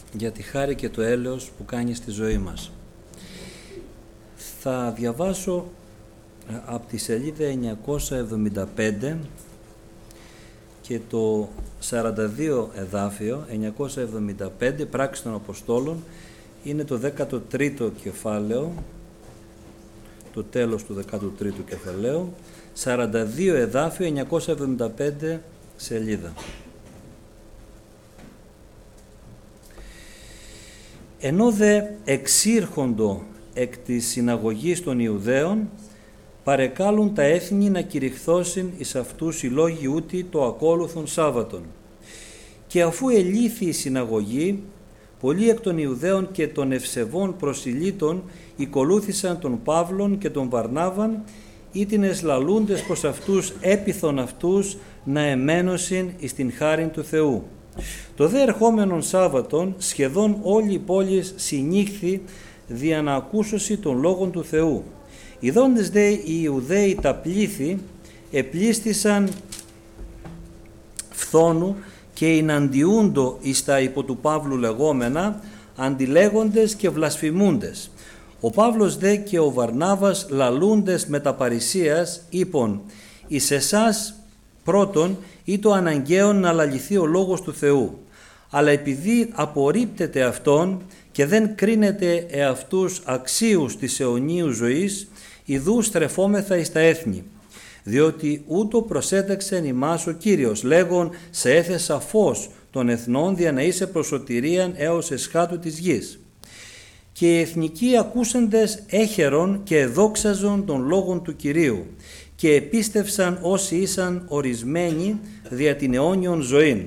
για τη χάρη και το έλεος που κάνει στη ζωή μας. Θα διαβάσω από τη σελίδα 975 και το 42 εδάφιο, 975, Πράξεις των Αποστόλων, είναι το 13ο κεφάλαιο, το τέλος του 13ου κεφαλαίου, 42 εδάφιο, 975 σελίδα. Ενώ δε εξήρχοντο εκ της συναγωγής των Ιουδαίων, παρεκάλουν τα έθνη να κηρυχθώσιν εις αυτούς οι λόγοι ούτι το ακόλουθον Σάββατον. Και αφού ελήθη η συναγωγή, πολλοί εκ των Ιουδαίων και των ευσεβών προσιλήτων οικολούθησαν τον Παύλον και τον Βαρνάβαν, ήτινες λαλούντες προς αυτούς έπειθον αυτούς να εμένωσιν εις την χάριν του Θεού. Το δε ερχόμενον Σάββατον σχεδόν όλη η πόλη συνήχθη δια να ακούσωση των λόγων του Θεού. Ιδώντες δε οι Ιουδαίοι τα πλήθη, επλήστησαν φθόνου και εναντιούντο εις τα υπό του Παύλου λεγόμενα, αντιλέγοντες και βλασφημούντες. Ο Παύλος δε και ο Βαρνάβας λαλούντες με τα παρησίας, είπον, εις εσάς πρώτον ή το αναγκαίον να λαληθεί ο λόγος του Θεού, αλλά επειδή απορρίπτεται αυτόν και δεν κρίνεται εαυτούς αξίους της αιωνίου ζωής, ιδού στρεφόμεθα εις τα έθνη, διότι ούτω προσέταξεν ημάς ο Κύριος, λέγον σε έθεσα φως των εθνών δια να είσαι προς σωτηρίαν έως εσχάτου της γης. Και οι εθνικοί ακούσαντες έχερον και εδόξαζον των λόγων του Κυρίου και επίστευσαν όσοι ήσαν ορισμένοι δια την αιώνιον ζωήν.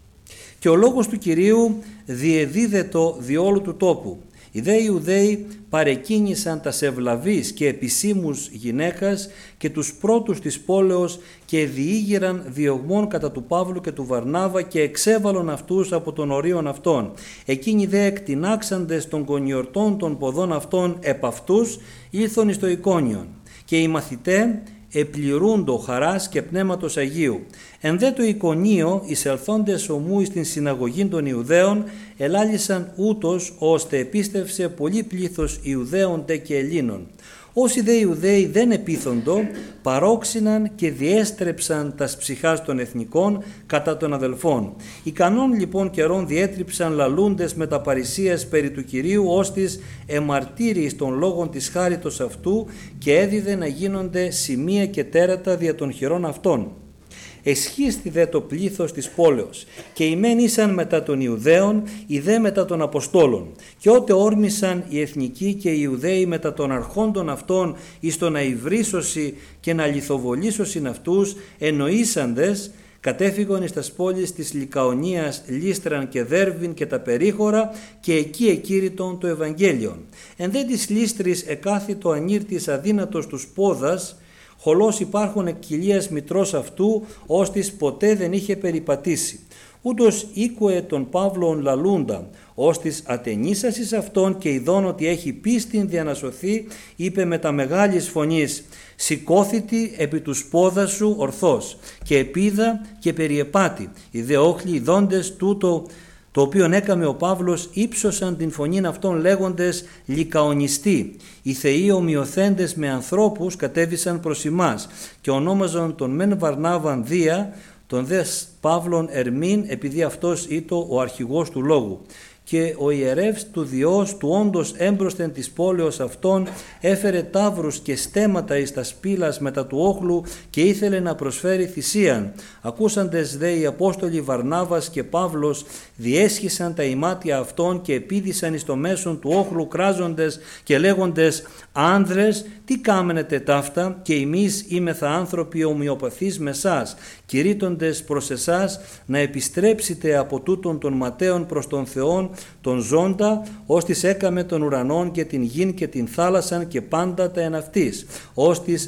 Και ο λόγος του Κυρίου διεδίδετο διόλου του τόπου. Οι δε Ιουδαίοι παρεκκίνησαν τας ευλαβείς και επισήμους γυναίκας και τους πρώτους της πόλεως και διήγηραν διωγμών κατά του Παύλου και του Βαρνάβα και εξέβαλον αυτούς από των ορίων αυτών. Εκείνοι δε εκτινάξαντες των κονιορτών των ποδών αυτών επ' αυτούς ήλθον εις το εικόνιον. Και οι μαθητέ επληρούντο χαράς και πνεύματος Αγίου. Εν δε το εικονίο εισελθόντες ομού εις την συναγωγή των Ιουδαίων ελάλησαν ούτως ώστε επίστευσε πολύ πλήθος Ιουδαίων τε και Ελλήνων. Όσοι δε Ιουδαίοι δεν επίθοντο παρόξυναν και διέστρεψαν τας ψυχάς των εθνικών κατά των αδελφών. Ικανών λοιπόν καιρών διέτριψαν λαλούντες με τα παρησίας περί του Κυρίου ώστις εμαρτύριοι των λόγων της χάριτος αυτού και έδιδε να γίνονται σημεία και τέρατα δια των χειρών αυτών. Εσχίστη δε το πλήθος της πόλεως και οι μεν ήσαν μετά των Ιουδαίων, οι δε μετά των Αποστόλων. Και ότε όρμησαν οι εθνικοί και οι Ιουδαίοι μετά των αρχόντων αυτών εις το να υβρίσωση και να λιθοβολήσωσιν αυτούς, εννοήσαντες κατέφυγον εις τας πόλεις της Λικαονίας, Λίστραν και Δέρβην και τα περίχωρα και εκεί εκήρυτον το Ευαγγέλιον. Εν δε της Λίστρης εκάθητο ανήρτης αδύνατος τους πόδας, χολός υπάρχουν εκ κοιλίας μητρός αυτού, ώστις ποτέ δεν είχε περιπατήσει. Ούτως ήκουε τον Παύλον λαλούντα, ώστις ατενίσασις αυτόν και ειδών ότι έχει πίστην δια να σωθεί, είπε με τα μεγάλης φωνής, σηκώθητη επί τους πόδας σου ορθώς, και επίδα και περιεπάτη. Οι δε όχλοι ειδώντες τούτο, το οποίον έκαμε ο Παύλος, ύψωσαν την φωνήν αυτών λέγοντες λικαονιστοί. Οι θεοί ομοιοθέντες με ανθρώπους κατέβησαν προς ημάς και ονόμαζαν τον μεν Βαρνάβαν Δία, τον δε Παύλον Ερμήν, επειδή αυτός ήτο ο αρχηγός του λόγου. Και ο ιερεύς του Διός του όντως έμπροσθεν της πόλεως αυτών έφερε ταύρους και στέματα εις τα σπήλας μετά του όχλου και ήθελε να προσφέρει θυσίαν. Ακούσαντες δε οι Απόστολοι Βαρνάβας και Παύλος διέσχισαν τα ημάτια αυτών και επίδησαν εις το μέσον του όχλου κράζοντες και λέγοντες «Άνδρες, τι κάμενετε ταύτα και εμείς είμεθα άνθρωποι ομοιοπαθείς με σας, κηρύττοντες προς εσάς να επιστρέψετε από τούτον των ματέων προς τον Θεόν τον ζώντα, ώστις έκαμε τον ουρανόν και την γην και την θάλασσαν και πάντα τα εν αυτής, ώστις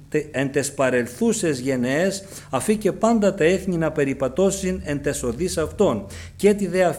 εν τες παρελθούσες γενναίες αφήκε πάντα τα έθνη να περιπατώσιν εν τες οδείς αυτών, και τι δεν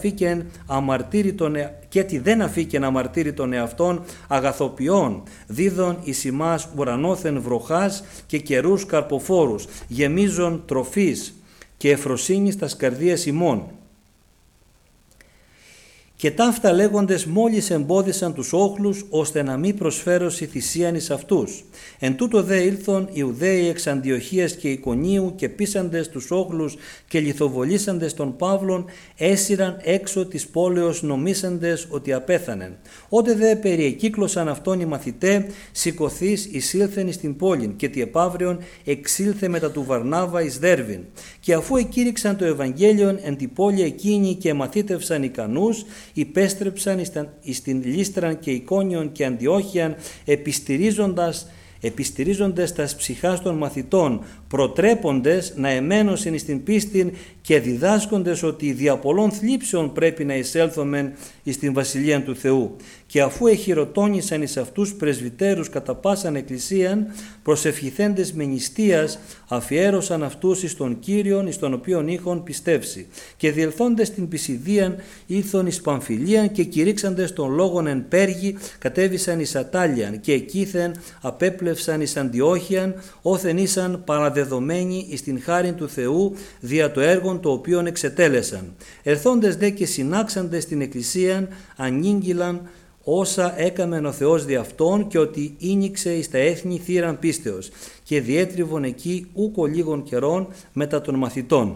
αφήκεν αμαρτύρη των εαυτών αγαθοποιών, δίδων εις ημάς ουρανόθεν βροχάς και καιρούς καρποφόρους, γεμίζων τροφής και εφροσύνης τας καρδίας ημών. Και ταύτα λέγοντες μόλις εμπόδισαν τους όχλους, ώστε να μην προσφέρωση θυσίαν εις αυτούς. Εν τούτο δε ήλθον Ιουδαίοι εξ Αντιοχίας και Ικονίου και πείσαντες τους όχλους και λιθοβολήσαντες των Παύλων, έσυραν έξω της πόλεως νομίσαντες ότι απέθανεν. Ότε δε περιεκύκλωσαν αυτόν οι μαθητέ, σηκωθείς εισήλθεν εις την πόλην, και τι επαύριον εξήλθε μετά του Βαρνάβα εις Δέρβην. Και αφού εκήρυξαν το Ευαγγέλιον εν την πόλη εκείνη και μαθήτευσαν ικανούς, υπέστρεψαν εις την Λύστραν και Ικόνιον και Αντιόχιαν, επιστηρίζοντες τας ψυχάς των μαθητών, προτρέποντες να εμένωσιν εις την πίστην και διδάσκοντες ότι δια πολλών θλίψεων πρέπει να εισέλθομεν εις την Βασιλεία του Θεού. Και αφού εχειροτώνησαν εις αυτούς πρεσβυτέρους κατά πάσαν εκκλησίαν, προσευχηθέντες με νηστείας, αφιέρωσαν αυτούς εις τον Κύριον, εις τον οποίον είχον πιστεύσει. Και διελθόντες την Πισιδίαν, ήλθον εις Παμφιλίαν και κηρύξαντες των λόγων εν Πέργη, κατέβησαν εις Ατάλιαν και εκείθεν απέπλευσαν εις Αντιόχιαν, όθεν ήσαν παραδεδομένοι εις την χάριν του Θεού δια το έργον το οποίον εξετέλεσαν. Ερθόντες δε και συνάξαντες την εκκλησίαν, ανήγγυλαν όσα έκαμεν ο Θεός δι' αυτόν και ότι ήνιξε εις τα έθνη θύραν πίστεως, και διέτριβον εκεί ούκο λίγων καιρών μετά των μαθητών.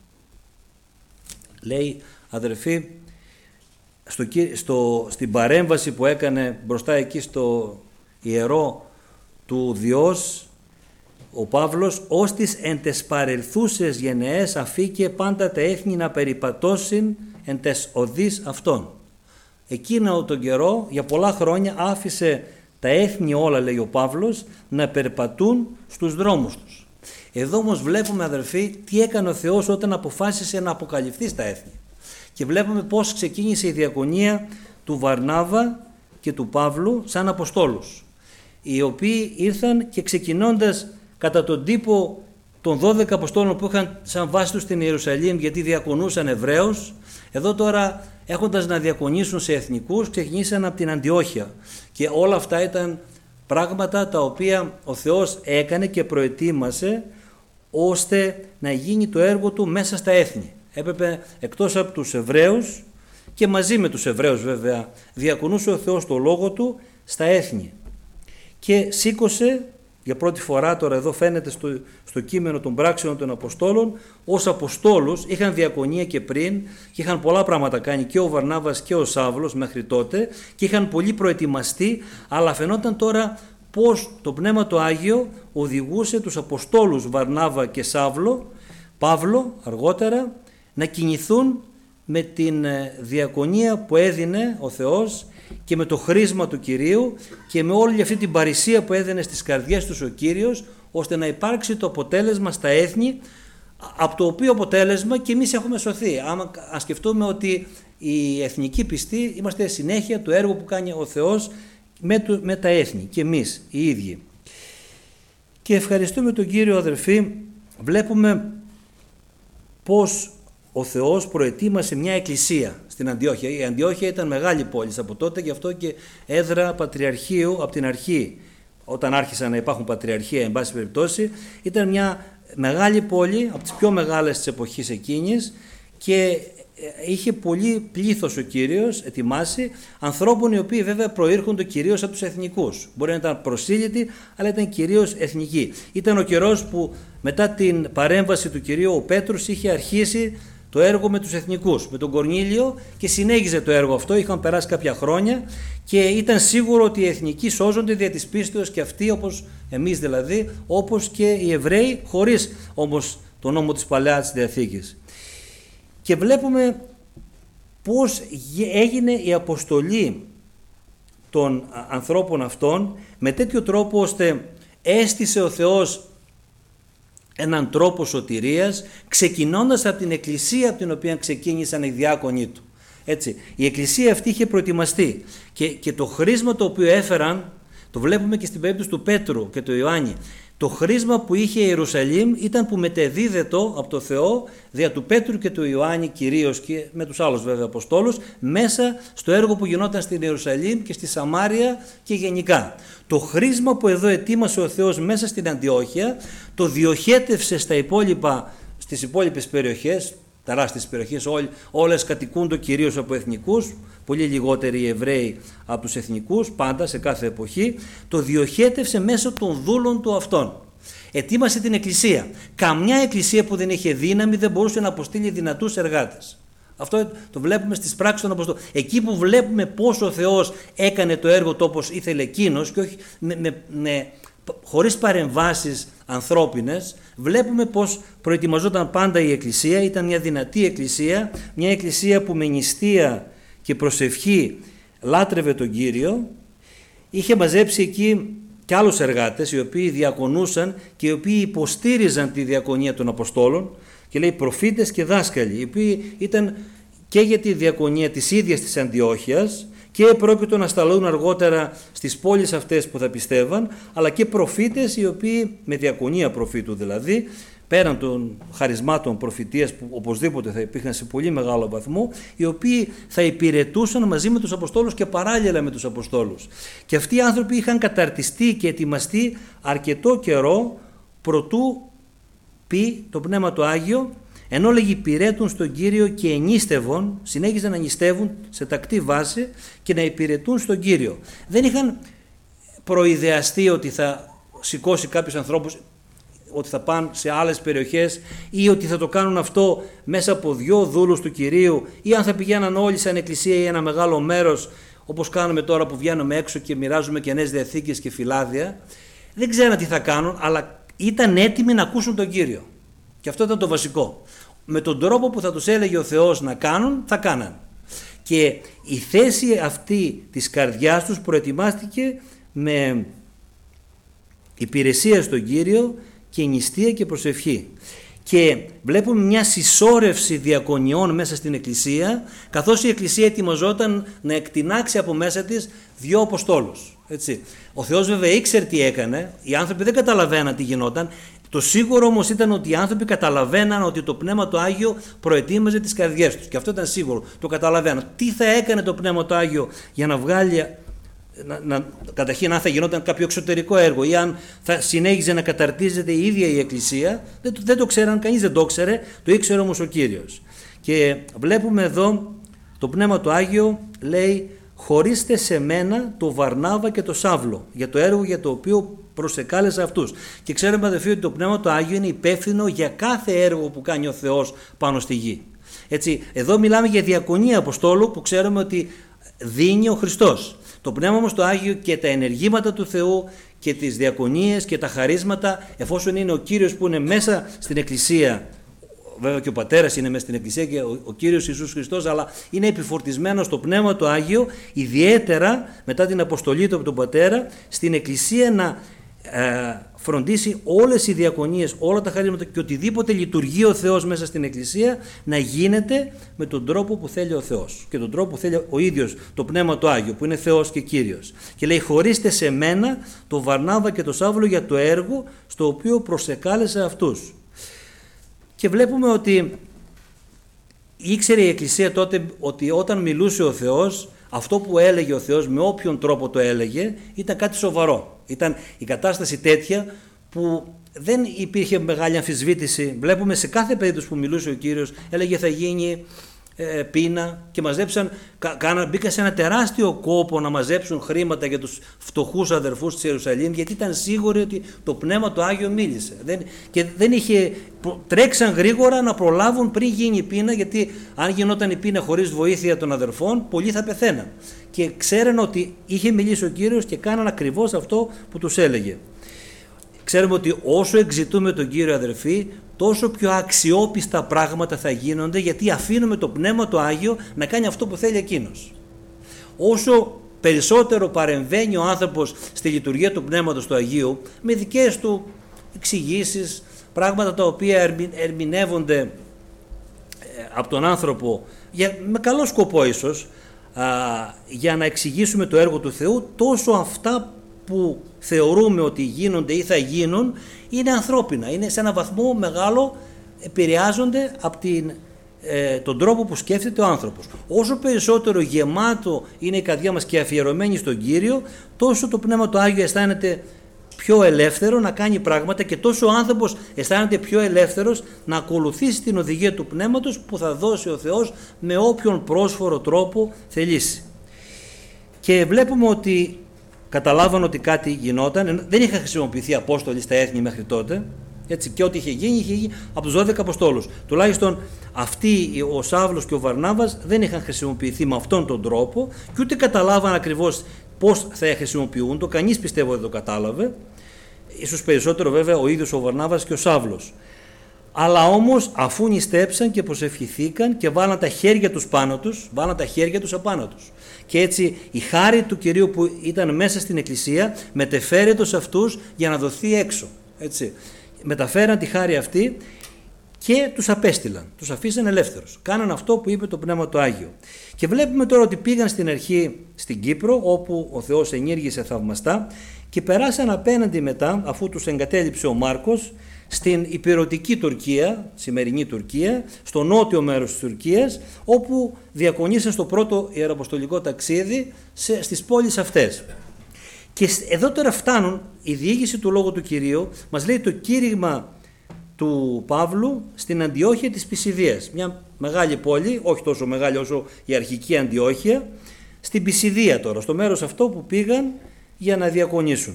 Λέει, αδερφοί, στην παρέμβαση που έκανε μπροστά εκεί στο ιερό του Διός, ο Παύλος, ως τις εν τες παρελθούσες γενεές αφήκε πάντα τα έθνη να περιπατώσιν εν τες οδείς αυτών. Εκείνο τον καιρό, για πολλά χρόνια, άφησε τα έθνη όλα, λέει ο Παύλος, να περπατούν στους δρόμους τους. Εδώ όμως βλέπουμε, αδερφοί, τι έκανε ο Θεός όταν αποφάσισε να αποκαλυφθεί στα έθνη. Και βλέπουμε πώς ξεκίνησε η διακονία του Βαρνάβα και του Παύλου σαν αποστόλους, οι οποίοι ήρθαν και ξεκινώντας κατά τον τύπο των 12 αποστόλων που είχαν σαν βάση τους στην Ιερουσαλήμ, γιατί διακονούσαν Εβραίους, εδώ τώρα έχοντας να διακονήσουν σε εθνικούς, ξεκινήσαν από την Αντιόχεια. Και όλα αυτά ήταν πράγματα τα οποία ο Θεός έκανε και προετοίμασε ώστε να γίνει το έργο του μέσα στα έθνη. Έπρεπε εκτός από τους Εβραίους, και μαζί με τους Εβραίους βέβαια, διακονούσε ο Θεός το λόγο του στα έθνη. Και σήκωσε, για πρώτη φορά τώρα εδώ φαίνεται στο κείμενο των πράξεων των Αποστόλων, ως Αποστόλους, είχαν διακονία και πριν και είχαν πολλά πράγματα κάνει και ο Βαρνάβας και ο Σάβλος μέχρι τότε και είχαν πολύ προετοιμαστεί, αλλά φαινόταν τώρα πως το Πνεύμα το Άγιο οδηγούσε τους Αποστόλους Βαρνάβα και Παύλο αργότερα, να κινηθούν με την διακονία που έδινε ο Θεός και με το χρήσμα του Κυρίου και με όλη αυτή την παρησία που έδινε στις καρδιές τους ο Κύριος, ώστε να υπάρξει το αποτέλεσμα στα έθνη, από το οποίο αποτέλεσμα και εμείς έχουμε σωθεί. Αν σκεφτούμε ότι οι εθνικοί πιστοί είμαστε συνέχεια του έργου που κάνει ο Θεός με τα έθνη και εμείς οι ίδιοι. Και ευχαριστούμε τον Κύριο, αδερφοί. Βλέπουμε πως ο Θεός προετοίμασε μια εκκλησία στην Αντιόχεια. Η Αντιόχεια ήταν μεγάλη πόλη από τότε, γι' αυτό και έδρα πατριαρχείου από την αρχή. Όταν άρχισαν να υπάρχουν πατριαρχία, εν πάση περιπτώσει, ήταν μια μεγάλη πόλη, από τις πιο μεγάλες της εποχής εκείνης, και είχε πολύ πλήθος ο Κύριος ετοιμάσει ανθρώπων οι οποίοι βέβαια προήρχονται κυρίως από τους εθνικούς. Μπορεί να ήταν προσήλυτοι, αλλά ήταν κυρίως εθνικοί. Ήταν ο καιρός που μετά την παρέμβαση του Κυρίου ο Πέτρος είχε αρχίσει το έργο με τους εθνικούς, με τον Κορνήλιο, και συνέχιζε το έργο αυτό. Είχαν περάσει κάποια χρόνια και ήταν σίγουρο ότι οι εθνικοί σώζονται δια της πίστεως και αυτοί, όπως εμείς δηλαδή, όπως και οι Εβραίοι, χωρίς όμως τον νόμο της Παλαιάς Διαθήκης. Και βλέπουμε πώς έγινε η αποστολή των ανθρώπων αυτών με τέτοιο τρόπο ώστε έστησε ο Θεός έναν τρόπο σωτηρίας, ξεκινώντας από την εκκλησία από την οποία ξεκίνησαν οι διάκονοι του. Έτσι, η εκκλησία αυτή είχε προετοιμαστεί και το χρήσμα το οποίο έφεραν, το βλέπουμε και στην περίπτωση του Πέτρου και του Ιωάννη. Το χρήσμα που είχε η Ιερουσαλήμ ήταν που μετεδίδετο από το Θεό δια του Πέτρου και του Ιωάννη κυρίως, και με τους άλλους βέβαια Αποστόλους, μέσα στο έργο που γινόταν στην Ιερουσαλήμ και στη Σαμάρια και γενικά. Το χρήσμα που εδώ ετοίμασε ο Θεός μέσα στην Αντιόχεια το διοχέτευσε στις υπόλοιπες περιοχές, τεράστιες περιοχές, όλες κατοικούνται κυρίως από εθνικούς, πολύ λιγότεροι οι Εβραίοι από τους εθνικούς, πάντα σε κάθε εποχή, το διοχέτευσε μέσω των δούλων του αυτών. Ετοίμασε την εκκλησία. Καμιά εκκλησία που δεν είχε δύναμη δεν μπορούσε να αποστείλει δυνατούς εργάτες. Αυτό το βλέπουμε στις πράξεις των Αποστόλων. Εκεί που βλέπουμε πόσο ο Θεός έκανε το έργο του όπως ήθελε εκείνος και όχι χωρίς παρεμβάσεις ανθρώπινες, βλέπουμε πως προετοιμαζόταν πάντα η εκκλησία. Ήταν μια δυνατή εκκλησία, μια εκκλησία που με νηστεία και προσευχή λάτρευε τον Κύριο. Είχε μαζέψει εκεί και άλλους εργάτες οι οποίοι διακονούσαν και οι οποίοι υποστήριζαν τη διακονία των Αποστόλων, και λέει προφήτες και δάσκαλοι, οι οποίοι ήταν και για τη διακονία της ίδιας της Αντιόχειας και πρόκειτο να σταλούν αργότερα στις πόλεις αυτές που θα πιστεύαν, αλλά και προφήτες οι οποίοι, με διακονία προφήτου δηλαδή, πέραν των χαρισμάτων προφητείας που οπωσδήποτε θα υπήρχαν σε πολύ μεγάλο βαθμό, οι οποίοι θα υπηρετούσαν μαζί με τους Αποστόλους και παράλληλα με τους Αποστόλους. Και αυτοί οι άνθρωποι είχαν καταρτιστεί και ετοιμαστεί αρκετό καιρό προτού πει το Πνεύμα το Άγιο, ενώ λέγει υπηρέτουν στον Κύριο και ενίστευον, συνέχιζαν να νηστεύουν σε τακτή βάση και να υπηρετούν στον Κύριο. Δεν είχαν προειδεαστεί ότι θα σηκώσει κάποιους ανθρώπους, ότι θα πάνε σε άλλες περιοχές ή ότι θα το κάνουν αυτό μέσα από 2 δούλους του Κυρίου, ή αν θα πηγαίναν όλοι σαν εκκλησία ή ένα μεγάλο μέρος, όπως κάνουμε τώρα που βγαίνουμε έξω και μοιράζουμε Καινές Διαθήκες και φυλάδια. Δεν ξέραν τι θα κάνουν, αλλά ήταν έτοιμοι να ακούσουν τον Κύριο. Και αυτό ήταν το βασικό. Με τον τρόπο που θα τους έλεγε ο Θεός να κάνουν, θα κάναν. Και η θέση αυτή της καρδιάς τους προετοιμάστηκε με υπηρεσία στον Κύριο και νηστεία και προσευχή. Και βλέπουμε μια συσσόρευση διακονιών μέσα στην Εκκλησία, καθώς η Εκκλησία ετοιμαζόταν να εκτινάξει από μέσα της 2 Αποστόλους. Έτσι. Ο Θεός βέβαια ήξερε τι έκανε, οι άνθρωποι δεν καταλαβαίναν τι γινόταν. Το σίγουρο όμως ήταν ότι οι άνθρωποι καταλαβαίναν ότι το Πνεύμα το Άγιο προετοίμαζε τις καρδιές τους. Και αυτό ήταν σίγουρο, το καταλαβαίναν. Τι θα έκανε το Πνεύμα το Άγιο για να βγάλει, καταρχήν αν θα γινόταν κάποιο εξωτερικό έργο ή αν θα συνέχιζε να καταρτίζεται η ίδια η Εκκλησία, δεν το ξέραν, κανείς δεν το ξέρε, το ήξερε όμως ο Κύριος. Και βλέπουμε εδώ το Πνεύμα το Άγιο λέει χωρίστε σε μένα το Βαρνάβα και το Σάβλο για το έργο για το οποίο προσεκάλεσα αυτούς. Και ξέρουμε αδελφοί ότι το Πνεύμα το Άγιο είναι υπεύθυνο για κάθε έργο που κάνει ο Θεός πάνω στη γη. Έτσι, εδώ μιλάμε για διακονία Αποστόλου που ξέρουμε ότι δίνει ο Χριστός. Το Πνεύμα όμως το Άγιο και τα ενεργήματα του Θεού και τις διακονίες και τα χαρίσματα, εφόσον είναι ο Κύριος που είναι μέσα στην Εκκλησία, βέβαια και ο Πατέρας είναι μέσα στην Εκκλησία και ο Κύριος Ιησούς Χριστός, αλλά είναι επιφορτισμένος στο Πνεύμα το Άγιο, ιδιαίτερα μετά την αποστολή του από τον Πατέρα, στην Εκκλησία να φροντίσει όλες οι διακονίες, όλα τα χαρίσματα και οτιδήποτε λειτουργεί ο Θεός μέσα στην Εκκλησία να γίνεται με τον τρόπο που θέλει ο Θεός και τον τρόπο που θέλει ο ίδιος το Πνεύμα το Άγιο που είναι Θεός και Κύριος. Και λέει χωρίστε σε μένα το Βαρνάβα και το Σάβλο για το έργο στο οποίο προσεκάλεσα αυτούς. Και βλέπουμε ότι ήξερε η Εκκλησία τότε ότι όταν μιλούσε ο Θεός, αυτό που έλεγε ο Θεός με όποιον τρόπο το έλεγε ήταν κάτι σοβαρό. Ήταν η κατάσταση τέτοια που δεν υπήρχε μεγάλη αμφισβήτηση. Βλέπουμε σε κάθε περίπτωση που μιλούσε ο Κύριος έλεγε θα γίνει πείνα και μαζέψαν, μπήκαν σε ένα τεράστιο κόπο να μαζέψουν χρήματα για τους φτωχούς αδερφούς της Ιερουσαλήμ, γιατί ήταν σίγουροι ότι το Πνεύμα το Άγιο μίλησε και δεν τρέξαν γρήγορα να προλάβουν πριν γίνει η πείνα, γιατί αν γινόταν η πείνα χωρίς βοήθεια των αδερφών πολλοί θα πεθαίναν και ξέραν ότι είχε μιλήσει ο Κύριος και κάναν ακριβώς αυτό που τους έλεγε. Ξέρουμε ότι όσο εξητούμε τον Κύριο αδερφοί, τόσο πιο αξιόπιστα πράγματα θα γίνονται, γιατί αφήνουμε το Πνεύμα το Άγιο να κάνει αυτό που θέλει εκείνος. Όσο περισσότερο παρεμβαίνει ο άνθρωπος στη λειτουργία του Πνεύματος του Αγίου, με δικές του εξηγήσεις, πράγματα τα οποία ερμηνεύονται από τον άνθρωπο, με καλό σκοπό ίσως, για να εξηγήσουμε το έργο του Θεού, τόσο αυτά που θεωρούμε ότι γίνονται ή θα γίνουν είναι ανθρώπινα, είναι σε ένα βαθμό μεγάλο, επηρεάζονται από τον τρόπο που σκέφτεται ο άνθρωπος. Όσο περισσότερο γεμάτο είναι η καρδιά μας και αφιερωμένη στον Κύριο, τόσο το Πνεύμα το Άγιο αισθάνεται πιο ελεύθερο να κάνει πράγματα και τόσο ο άνθρωπος αισθάνεται πιο ελεύθερος να ακολουθήσει την οδηγία του Πνεύματος που θα δώσει ο Θεός με όποιον πρόσφορο τρόπο θελήσει. Και βλέπουμε ότι καταλάβαν ότι κάτι γινόταν, δεν είχαν χρησιμοποιηθεί απόστολοι στα έθνη μέχρι τότε, έτσι, και ό,τι είχε γίνει από τους 12 Αποστόλους. Τουλάχιστον αυτοί, ο Σαύλος και ο Βαρνάβας, δεν είχαν χρησιμοποιηθεί με αυτόν τον τρόπο και ούτε καταλάβαν ακριβώς πώς θα χρησιμοποιούνται. Κανείς πιστεύω δεν το κατάλαβε. Ίσως περισσότερο βέβαια ο ίδιος ο Βαρνάβας και ο Σαύλος. Αλλά όμως αφού νηστέψαν και προσευχηθήκαν και βάλαν τα χέρια τους πάνω τους, βάλαν τα χέρια τους απάνω τους. Και έτσι η χάρη του Κυρίου που ήταν μέσα στην Εκκλησία μετεφέρεται σε αυτούς για να δοθεί έξω. Έτσι. Μεταφέραν τη χάρη αυτή και τους απέστειλαν, τους αφήσαν ελεύθερους. Κάναν αυτό που είπε το Πνεύμα το Άγιο. Και βλέπουμε τώρα ότι πήγαν στην αρχή στην Κύπρο, όπου ο Θεός ενήργησε θαυμαστά, και περάσαν απέναντι μετά, αφού τους εγκατέλειψε ο Μάρκος, στην υπηρετική Τουρκία, σημερινή Τουρκία, στο νότιο μέρος της Τουρκίας, όπου διακονήσαν στο πρώτο ιεραποστολικό ταξίδι στις πόλεις αυτές. Και εδώ τώρα φτάνουν η διοίκηση του Λόγου του Κυρίου, μας λέει το κήρυγμα του Παύλου στην Αντιόχεια της Πισιδίας, μια μεγάλη πόλη, όχι τόσο μεγάλη όσο η αρχική Αντιόχεια, στην Πισιδία τώρα, στο μέρος αυτό που πήγαν για να διακονήσουν.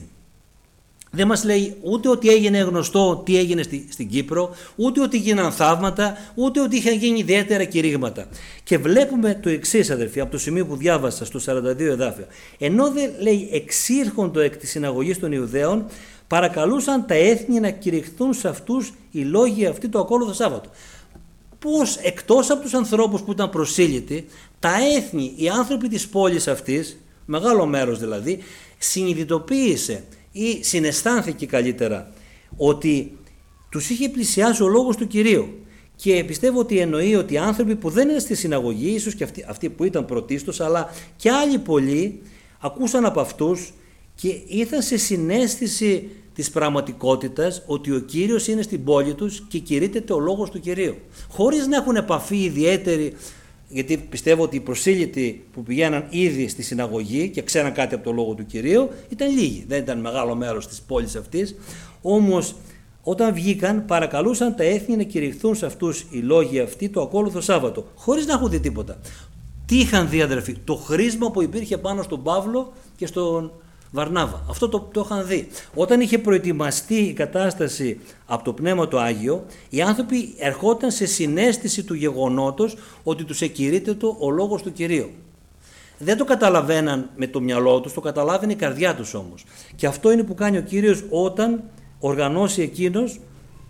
Δεν μας λέει ούτε ότι έγινε γνωστό τι έγινε στην Κύπρο, ούτε ότι γίναν θαύματα, ούτε ότι είχαν γίνει ιδιαίτερα κηρύγματα. Και βλέπουμε το εξής, αδερφοί, από το σημείο που διάβασα στο 42 εδάφιο. Ενώ δεν λέει εξήρχοντο εκ της συναγωγής των Ιουδαίων, παρακαλούσαν τα έθνη να κηρυχθούν σε αυτούς οι λόγοι αυτοί το ακόλουθο Σάββατο. Πώς εκτός από τους ανθρώπους που ήταν προσήλυτοι, τα έθνη, οι άνθρωποι της πόλης αυτής, μεγάλο μέρος δηλαδή, συνειδητοποίησε ή συναισθάνθηκε καλύτερα ότι τους είχε πλησιάσει ο λόγος του Κυρίου. Και πιστεύω ότι εννοεί ότι οι άνθρωποι που δεν είναι στη συναγωγή, ίσως και αυτοί που ήταν πρωτίστως, αλλά και άλλοι πολλοί, ακούσαν από αυτούς και ήρθαν σε συναίσθηση της πραγματικότητας ότι ο Κύριος είναι στην πόλη τους και κηρύττεται ο λόγος του Κυρίου. Χωρίς να έχουν επαφή ιδιαίτερη, γιατί πιστεύω ότι οι προσήλυτοι που πηγαίναν ήδη στη συναγωγή και ξέραν κάτι από το λόγο του Κυρίου ήταν λίγοι, δεν ήταν μεγάλο μέρος της πόλης αυτής. Όμως όταν βγήκαν παρακαλούσαν τα έθνη να κηρυχθούν σε αυτούς οι λόγοι αυτοί το ακόλουθο Σάββατο, χωρίς να έχουν δει τίποτα. Τι είχαν δει, αδερφοί? Το χρήσμα που υπήρχε πάνω στον Παύλο και στον Βαρνάβα. Αυτό το είχαν δει. Όταν είχε προετοιμαστεί η κατάσταση από το Πνεύμα το Άγιο, οι άνθρωποι ερχόταν σε συναίσθηση του γεγονότος ότι τους εκηρύττεται ο λόγος του Κυρίου. Δεν το καταλαβαίναν με το μυαλό τους, το καταλάβαινε η καρδιά τους όμως. Και αυτό είναι που κάνει ο Κύριος όταν οργανώσει εκείνος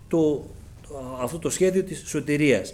αυτό το σχέδιο της σωτηρίας.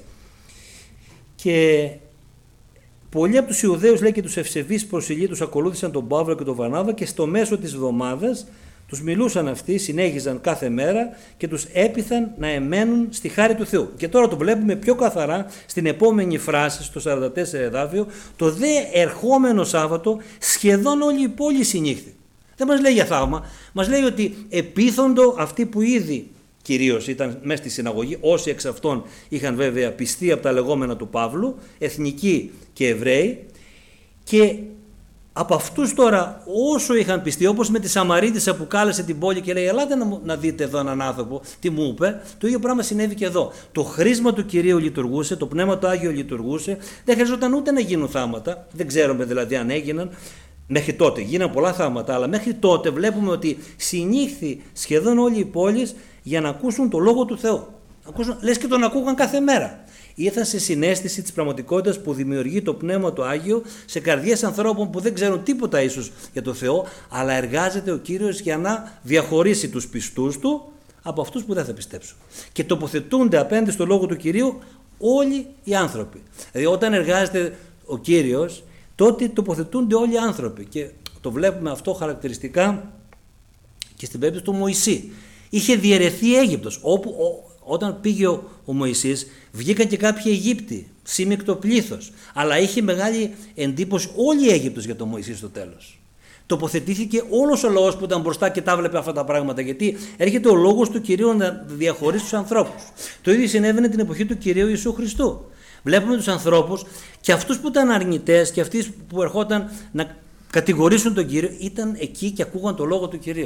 Και πολλοί από τους Ιουδαίους, λέει, και τους ευσεβείς προσηλήτους ακολούθησαν τον Παύλο και τον Βαρνάβα και στο μέσο της εβδομάδας τους μιλούσαν αυτοί, συνέχιζαν κάθε μέρα και τους έπειθαν να εμένουν στη χάρη του Θεού. Και τώρα το βλέπουμε πιο καθαρά στην επόμενη φράση, στο 44 εδάφιο, το δε ερχόμενο Σάββατο σχεδόν όλη η πόλη συνήχθη. Δεν μας λέει για θαύμα, μας λέει ότι επίθοντο αυτοί που ήδη κυρίως ήταν μέσα στη συναγωγή, όσοι εξ αυτών είχαν βέβαια πιστεί από τα λεγόμενα του Παύλου, εθνικοί και Εβραίοι, και από αυτούς τώρα όσο είχαν πιστεί, όπως με τη Σαμαρίτισσα που κάλεσε την πόλη και λέει ελάτε να δείτε εδώ έναν άνθρωπο, τι μου είπε, το ίδιο πράγμα συνέβη και εδώ. Το χρήσμα του Κυρίου λειτουργούσε, το Πνεύμα το Άγιο λειτουργούσε, δεν χρειαζόταν ούτε να γίνουν θάματα, δεν ξέρουμε δηλαδή αν έγιναν. Μέχρι τότε γίναν πολλά θαύματα, αλλά μέχρι τότε βλέπουμε ότι συνήχθη σχεδόν όλοι οι πόλεις για να ακούσουν το Λόγο του Θεού. Λες και τον ακούγαν κάθε μέρα. Ήρθαν σε συναίσθηση της πραγματικότητας που δημιουργεί το Πνεύμα το Άγιο σε καρδιές ανθρώπων που δεν ξέρουν τίποτα ίσως για το Θεό, αλλά εργάζεται ο Κύριος για να διαχωρίσει τους πιστούς του από αυτούς που δεν θα πιστέψουν. Και τοποθετούνται απέναντι στο Λόγο του Κυρίου όλοι οι άνθρωποι. Δηλαδή όταν εργάζεται ο Κύριος, τότε τοποθετούνται όλοι οι άνθρωποι. Και το βλέπουμε αυτό χαρακτηριστικά και στην περίπτωση του Μωυσή. Είχε διαιρεθεί η Αίγυπτος, όπου όταν πήγε ο Μωυσής βγήκαν και κάποιοι Αιγύπτιοι, σύμμικτο πλήθος, αλλά είχε μεγάλη εντύπωση όλη η Αίγυπτος για τον Μωυσή στο τέλος. Τοποθετήθηκε όλος ο λαός που ήταν μπροστά και τα βλέπε αυτά τα πράγματα, γιατί έρχεται ο λόγος του Κυρίου να διαχωρίσει τους ανθρώπους. Το ίδιο συνέβαινε την εποχή του Κυρίου Ιησού Χριστού. Βλέπουμε τους ανθρώπους και αυτούς που ήταν αρνητές και αυτοί που ερχόταν να κατηγορήσουν τον Κύριο ήταν εκεί και ακούγαν το λόγο του Κυρίου.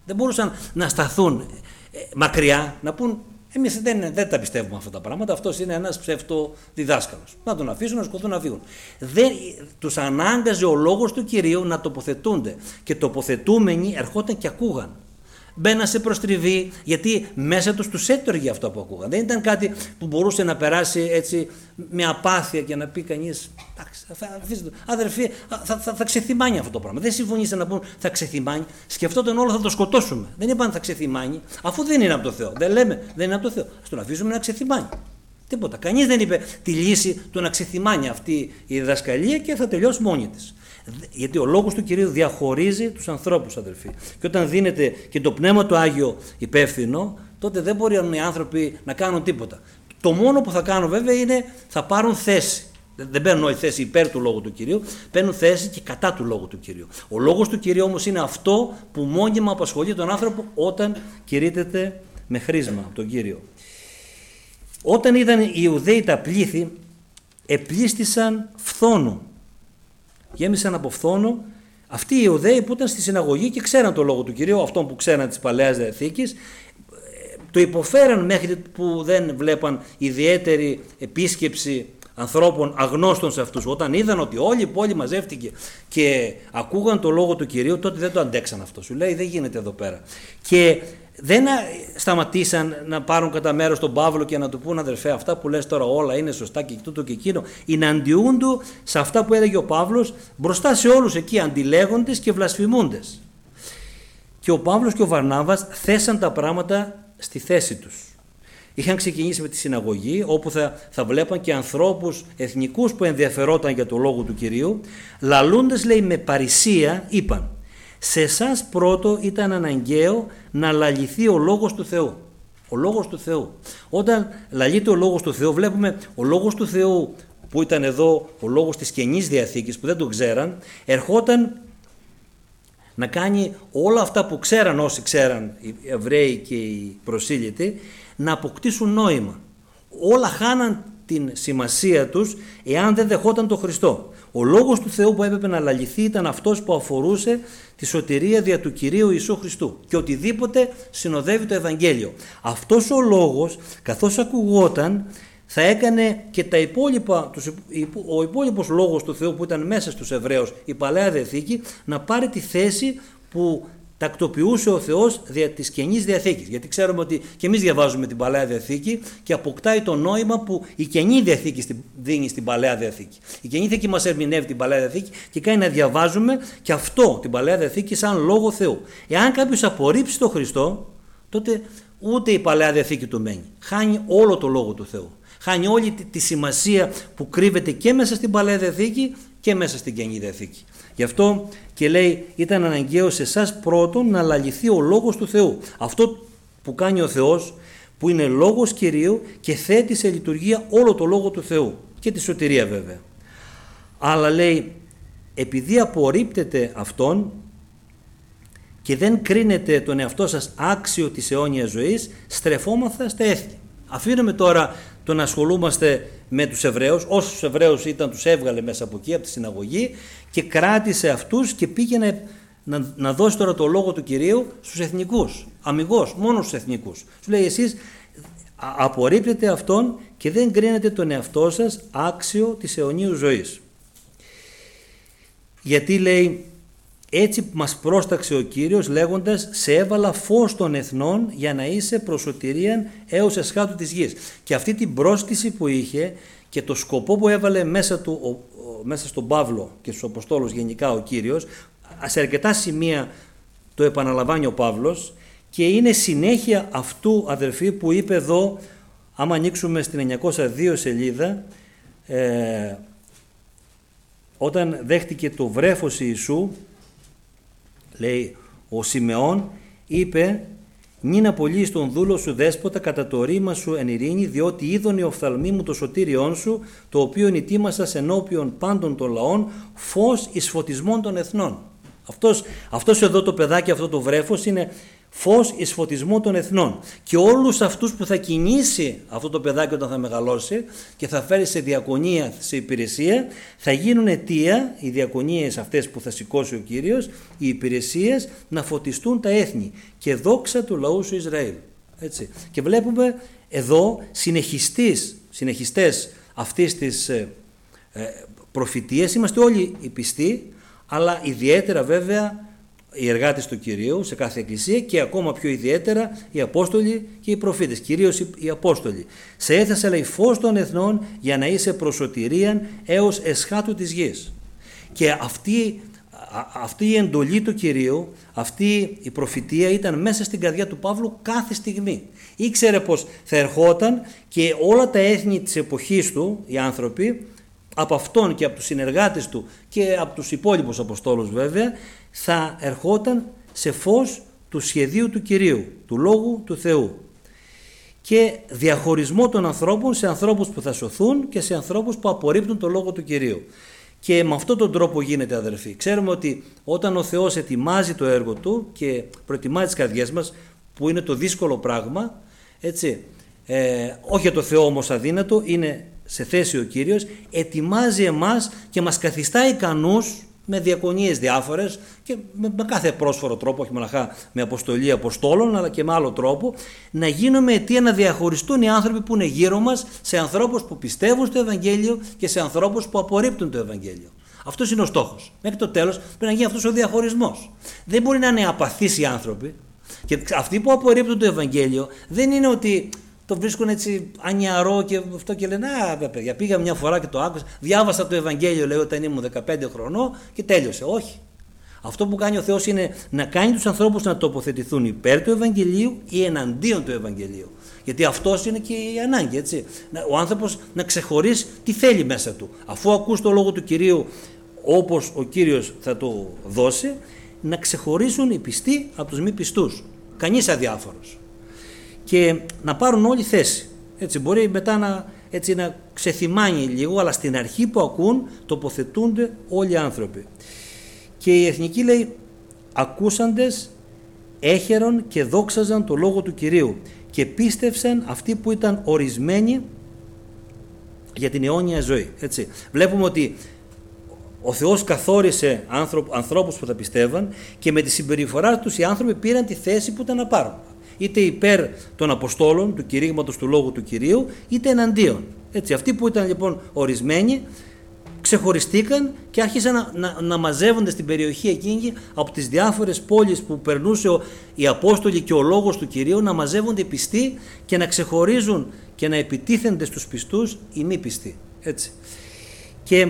Δεν μπορούσαν να σταθούν μακριά, να πούν εμείς δεν τα πιστεύουμε αυτά τα πράγματα, αυτός είναι ένας ψευτοδιδάσκαλος. Να τον αφήσουν, να σκοτούν, να φύγουν. Τους ανάγκαζε ο λόγος του Κυρίου να τοποθετούνται και τοποθετούμενοι ερχόταν και ακούγαν. Μπαίναν σε προστριβή, γιατί μέσα τους έτρωγε αυτό που ακούγαν. Δεν ήταν κάτι που μπορούσε να περάσει έτσι με απάθεια και να πει κανείς αδερφοί, θα ξεθυμάνει αυτό το πράγμα. Δεν συμφωνήσαν να πούν θα ξεθυμάνει, σκεφτόταν όλο θα το σκοτώσουμε. Δεν είπαν θα ξεθυμάνει, αφού δεν είναι από το Θεό. Δεν λέμε δεν είναι από το Θεό. Ας τον αφήσουμε να ξεθυμάνει. Τίποτα. Κανείς δεν είπε τη λύση του να ξεθυμάνει αυτή η διδασκαλία και θα τελειώσει μόνη της. Γιατί ο λόγος του Κυρίου διαχωρίζει τους ανθρώπους, αδελφοί. Και όταν δίνεται και το Πνεύμα του Άγιο υπεύθυνο, τότε δεν μπορεί οι άνθρωποι να κάνουν τίποτα. Το μόνο που θα κάνουν βέβαια είναι θα πάρουν θέση. Δεν παίρνουν όλη θέση υπέρ του Λόγου του Κυρίου, παίρνουν θέση και κατά του Λόγου του Κυρίου. Ο Λόγος του Κυρίου όμως είναι αυτό που μόνιμα απασχολεί τον άνθρωπο όταν κηρύττεται με χρήσμα από τον Κύριο. Όταν είδαν οι Ιουδαίοι τα πλήθη, επλήστησαν φθόνου. Γέμισαν από φθόνο αυτοί οι Ιουδαίοι που ήταν στη συναγωγή και ξέραν το Λόγο του Κυρίου, αυτόν που ξέραν της Παλαιάς Διαθήκης, το υποφέραν μέχρι που δεν βλέπαν ιδιαίτερη επίσκεψη ανθρώπων αγνώστων σε αυτούς. Όταν είδαν ότι όλη η πόλη μαζεύτηκε και ακούγαν το Λόγο του Κυρίου, τότε δεν το αντέξαν αυτό. Σου λέει δεν γίνεται εδώ πέρα. Και δεν σταματήσαν να πάρουν κατά μέρος τον Παύλο και να του πούν αδερφέ αυτά που λες τώρα όλα είναι σωστά και τούτο και εκείνο. Εναντιούντου σε αυτά που έλεγε ο Παύλος μπροστά σε όλους εκεί αντιλέγοντες και βλασφημούντες. Και ο Παύλος και ο Βαρνάβας θέσαν τα πράγματα στη θέση τους. Είχαν ξεκινήσει με τη συναγωγή όπου θα βλέπαν και ανθρώπους εθνικούς που ενδιαφερόταν για το Λόγο του Κυρίου. Λαλούντες λέει με παρησία είπαν σε εσάς πρώτο ήταν αναγκαίο να λαληθεί ο Λόγος του Θεού. Ο Λόγος του Θεού. Όταν λαλείται ο Λόγος του Θεού βλέπουμε ο Λόγος του Θεού που ήταν εδώ ο Λόγος της Καινής Διαθήκης που δεν το ξέραν, ερχόταν να κάνει όλα αυτά που ξέραν όσοι ξέραν οι Εβραίοι και οι προσήλυτοι να αποκτήσουν νόημα. Όλα χάναν την σημασία τους εάν δεν δεχόταν τον Χριστό. Ο Λόγος του Θεού που έπρεπε να λαληθεί ήταν αυτός που αφορούσε τη σωτηρία δια του Κυρίου Ιησού Χριστού και οτιδήποτε συνοδεύει το Ευαγγέλιο. Αυτός ο Λόγος καθώς ακουγόταν θα έκανε και τα υπόλοιπα, ο υπόλοιπος Λόγος του Θεού που ήταν μέσα στους Εβραίους, η Παλαιά Διαθήκη, να πάρει τη θέση που τακτοποιούσε ο Θεός δια της Καινής Διαθήκης. Γιατί ξέρουμε ότι και εμείς διαβάζουμε την Παλαιά Διαθήκη και αποκτάει το νόημα που η Καινή Διαθήκη δίνει στην Παλαιά Διαθήκη. Η Καινή Διαθήκη μας ερμηνεύει την Παλαιά Διαθήκη και κάνει να διαβάζουμε και αυτό, την Παλαιά Διαθήκη, σαν Λόγο Θεού. Εάν κάποιος απορρίψει τον Χριστό, τότε ούτε η Παλαιά Διαθήκη του μένει. Χάνει όλο το Λόγο του Θεού. Χάνει όλη τη σημασία που κρύβεται και μέσα στην Παλαιά Διαθήκη και μέσα στην Καινή Διαθήκη. Γι' αυτό και λέει ήταν αναγκαίο σε εσάς πρώτον να λαληθεί ο Λόγος του Θεού. Αυτό που κάνει ο Θεός που είναι Λόγος Κυρίου και θέτει σε λειτουργία όλο το Λόγο του Θεού και τη σωτηρία βέβαια. Αλλά λέει επειδή απορρίπτετε αυτόν και δεν κρίνετε τον εαυτό σας άξιο της αιώνιας ζωής, στρεφόμαθα στα έθνη. Αφήνουμε τώρα το να ασχολούμαστε με τους Εβραίους, όσους Εβραίους ήταν τους έβγαλε μέσα από εκεί, από τη συναγωγή και κράτησε αυτούς και πήγαινε να δώσει τώρα το Λόγο του Κυρίου στους εθνικούς, αμιγώς, μόνο στους εθνικούς. Σου λέει εσείς απορρίπτετε αυτόν και δεν κρίνετε τον εαυτό σας άξιο της αιωνίου ζωής. Γιατί λέει έτσι μας πρόσταξε ο Κύριος λέγοντας σε έβαλα φως των εθνών για να είσαι προς σωτηρίαν έως εσχάτου της γης. Και αυτή την πρόστιση που είχε και το σκοπό που έβαλε μέσα στον Παύλο και στους Αποστόλους γενικά ο Κύριος, σε αρκετά σημεία το επαναλαμβάνει ο Παύλος και είναι συνέχεια αυτού αδερφοί που είπε εδώ, άμα ανοίξουμε στην 902 σελίδα, όταν δέχτηκε το βρέφος Ιησού, λέει ο Σιμεών είπε «Νίνα πολύ στον δούλο σου δέσποτα κατά το ρήμα σου εν ειρήνη, διότι είδον η οφθαλμή μου το σωτήριόν σου, το οποίο ετοίμασας ενώπιον πάντων των λαών, φως εις φωτισμών των εθνών». Αυτός εδώ το παιδάκι, αυτό το βρέφος είναι φως εις φωτισμό των εθνών. Και όλους αυτούς που θα κινήσει αυτό το παιδάκι όταν θα μεγαλώσει και θα φέρει σε διακονία, σε υπηρεσία, θα γίνουν αιτία, οι διακονίες αυτές που θα σηκώσει ο Κύριος, οι υπηρεσίες, να φωτιστούν τα έθνη και δόξα του λαού σου Ισραήλ. Έτσι. Και βλέπουμε εδώ συνεχιστές αυτής της προφητείας, είμαστε όλοι οι πιστοί, αλλά ιδιαίτερα βέβαια οι εργάτες του Κυρίου σε κάθε εκκλησία και ακόμα πιο ιδιαίτερα οι Απόστολοι και οι προφήτες, κυρίως οι Απόστολοι. Σε έθεσα, λέει, φως των εθνών για να είσαι προς σωτηρίαν έως εσχάτου της γης. Και αυτή η εντολή του Κυρίου, αυτή η προφητεία ήταν μέσα στην καρδιά του Παύλου κάθε στιγμή. Ήξερε πως θα ερχόταν και όλα τα έθνη της εποχής του, οι άνθρωποι, από αυτόν και από τους συνεργάτες του και από τους υπόλοιπους Αποστόλους βέβαια, θα ερχόταν σε φως του σχεδίου του Κυρίου, του Λόγου του Θεού. Και διαχωρισμό των ανθρώπων σε ανθρώπους που θα σωθούν και σε ανθρώπους που απορρίπτουν το Λόγο του Κυρίου. Και με αυτόν τον τρόπο γίνεται, αδερφοί. Ξέρουμε ότι όταν ο Θεός ετοιμάζει το έργο Του και προετοιμάζει τις καρδιές μας, που είναι το δύσκολο πράγμα, έτσι, όχι για το Θεό όμως αδύνατο, είναι σε θέση ο Κύριος, ετοιμάζει εμάς και μας καθιστά ικανούς με διακονίες διάφορες και με κάθε πρόσφορο τρόπο, όχι μοναχά με αποστολή αποστόλων, αλλά και με άλλο τρόπο, να γίνουμε αιτία να διαχωριστούν οι άνθρωποι που είναι γύρω μας σε ανθρώπους που πιστεύουν στο Ευαγγέλιο και σε ανθρώπους που απορρίπτουν το Ευαγγέλιο. Αυτός είναι ο στόχος. Μέχρι το τέλος πρέπει να γίνει αυτός ο διαχωρισμός. Δεν μπορεί να είναι απαθείς οι άνθρωποι. Και αυτοί που απορρίπτουν το Ευαγγέλιο δεν είναι ότι το βρίσκουν έτσι ανιαρό και αυτό και λένε «Α, παιδιά, πήγα μια φορά και το άκουσα, διάβασα το Ευαγγέλιο, λέει, όταν ήμουν 15 χρονών και τέλειωσε». Όχι. Αυτό που κάνει ο Θεός είναι να κάνει τους ανθρώπους να τοποθετηθούν υπέρ του Ευαγγελίου ή εναντίον του Ευαγγελίου. Γιατί αυτός είναι και η ανάγκη, έτσι. Ο άνθρωπος να ξεχωρίσει τι θέλει μέσα του. Αφού ακούς το Λόγο του Κυρίου όπως ο Κύριος θα το δώσει, να ξεχωρίσουν οι πιστοί από τους μη πιστούς. Κανείς αδιάφορος. Και να πάρουν όλη θέση. Έτσι, μπορεί μετά να ξεθυμάνει λίγο, αλλά στην αρχή που ακούν τοποθετούνται όλοι οι άνθρωποι. Και οι εθνικοί, λέει, ακούσαντες έχερον και δόξαζαν το Λόγο του Κυρίου και πίστευσαν αυτοί που ήταν ορισμένοι για την αιώνια ζωή. Έτσι. Βλέπουμε ότι ο Θεός καθόρισε ανθρώπους που θα πιστεύαν και με τη συμπεριφορά τους οι άνθρωποι πήραν τη θέση που ήταν να πάρουν. Είτε υπέρ των Αποστόλων, του κηρύγματος του Λόγου του Κυρίου, είτε εναντίον. Έτσι, αυτοί που ήταν λοιπόν ορισμένοι ξεχωριστήκαν και άρχισαν να μαζεύονται στην περιοχή εκείνη από τις διάφορες πόλεις που περνούσε οι Απόστολοι και ο Λόγος του Κυρίου, να μαζεύονται οι πιστοί και να ξεχωρίζουν και να επιτίθενται στους πιστούς οι μη πιστοί. Έτσι. Και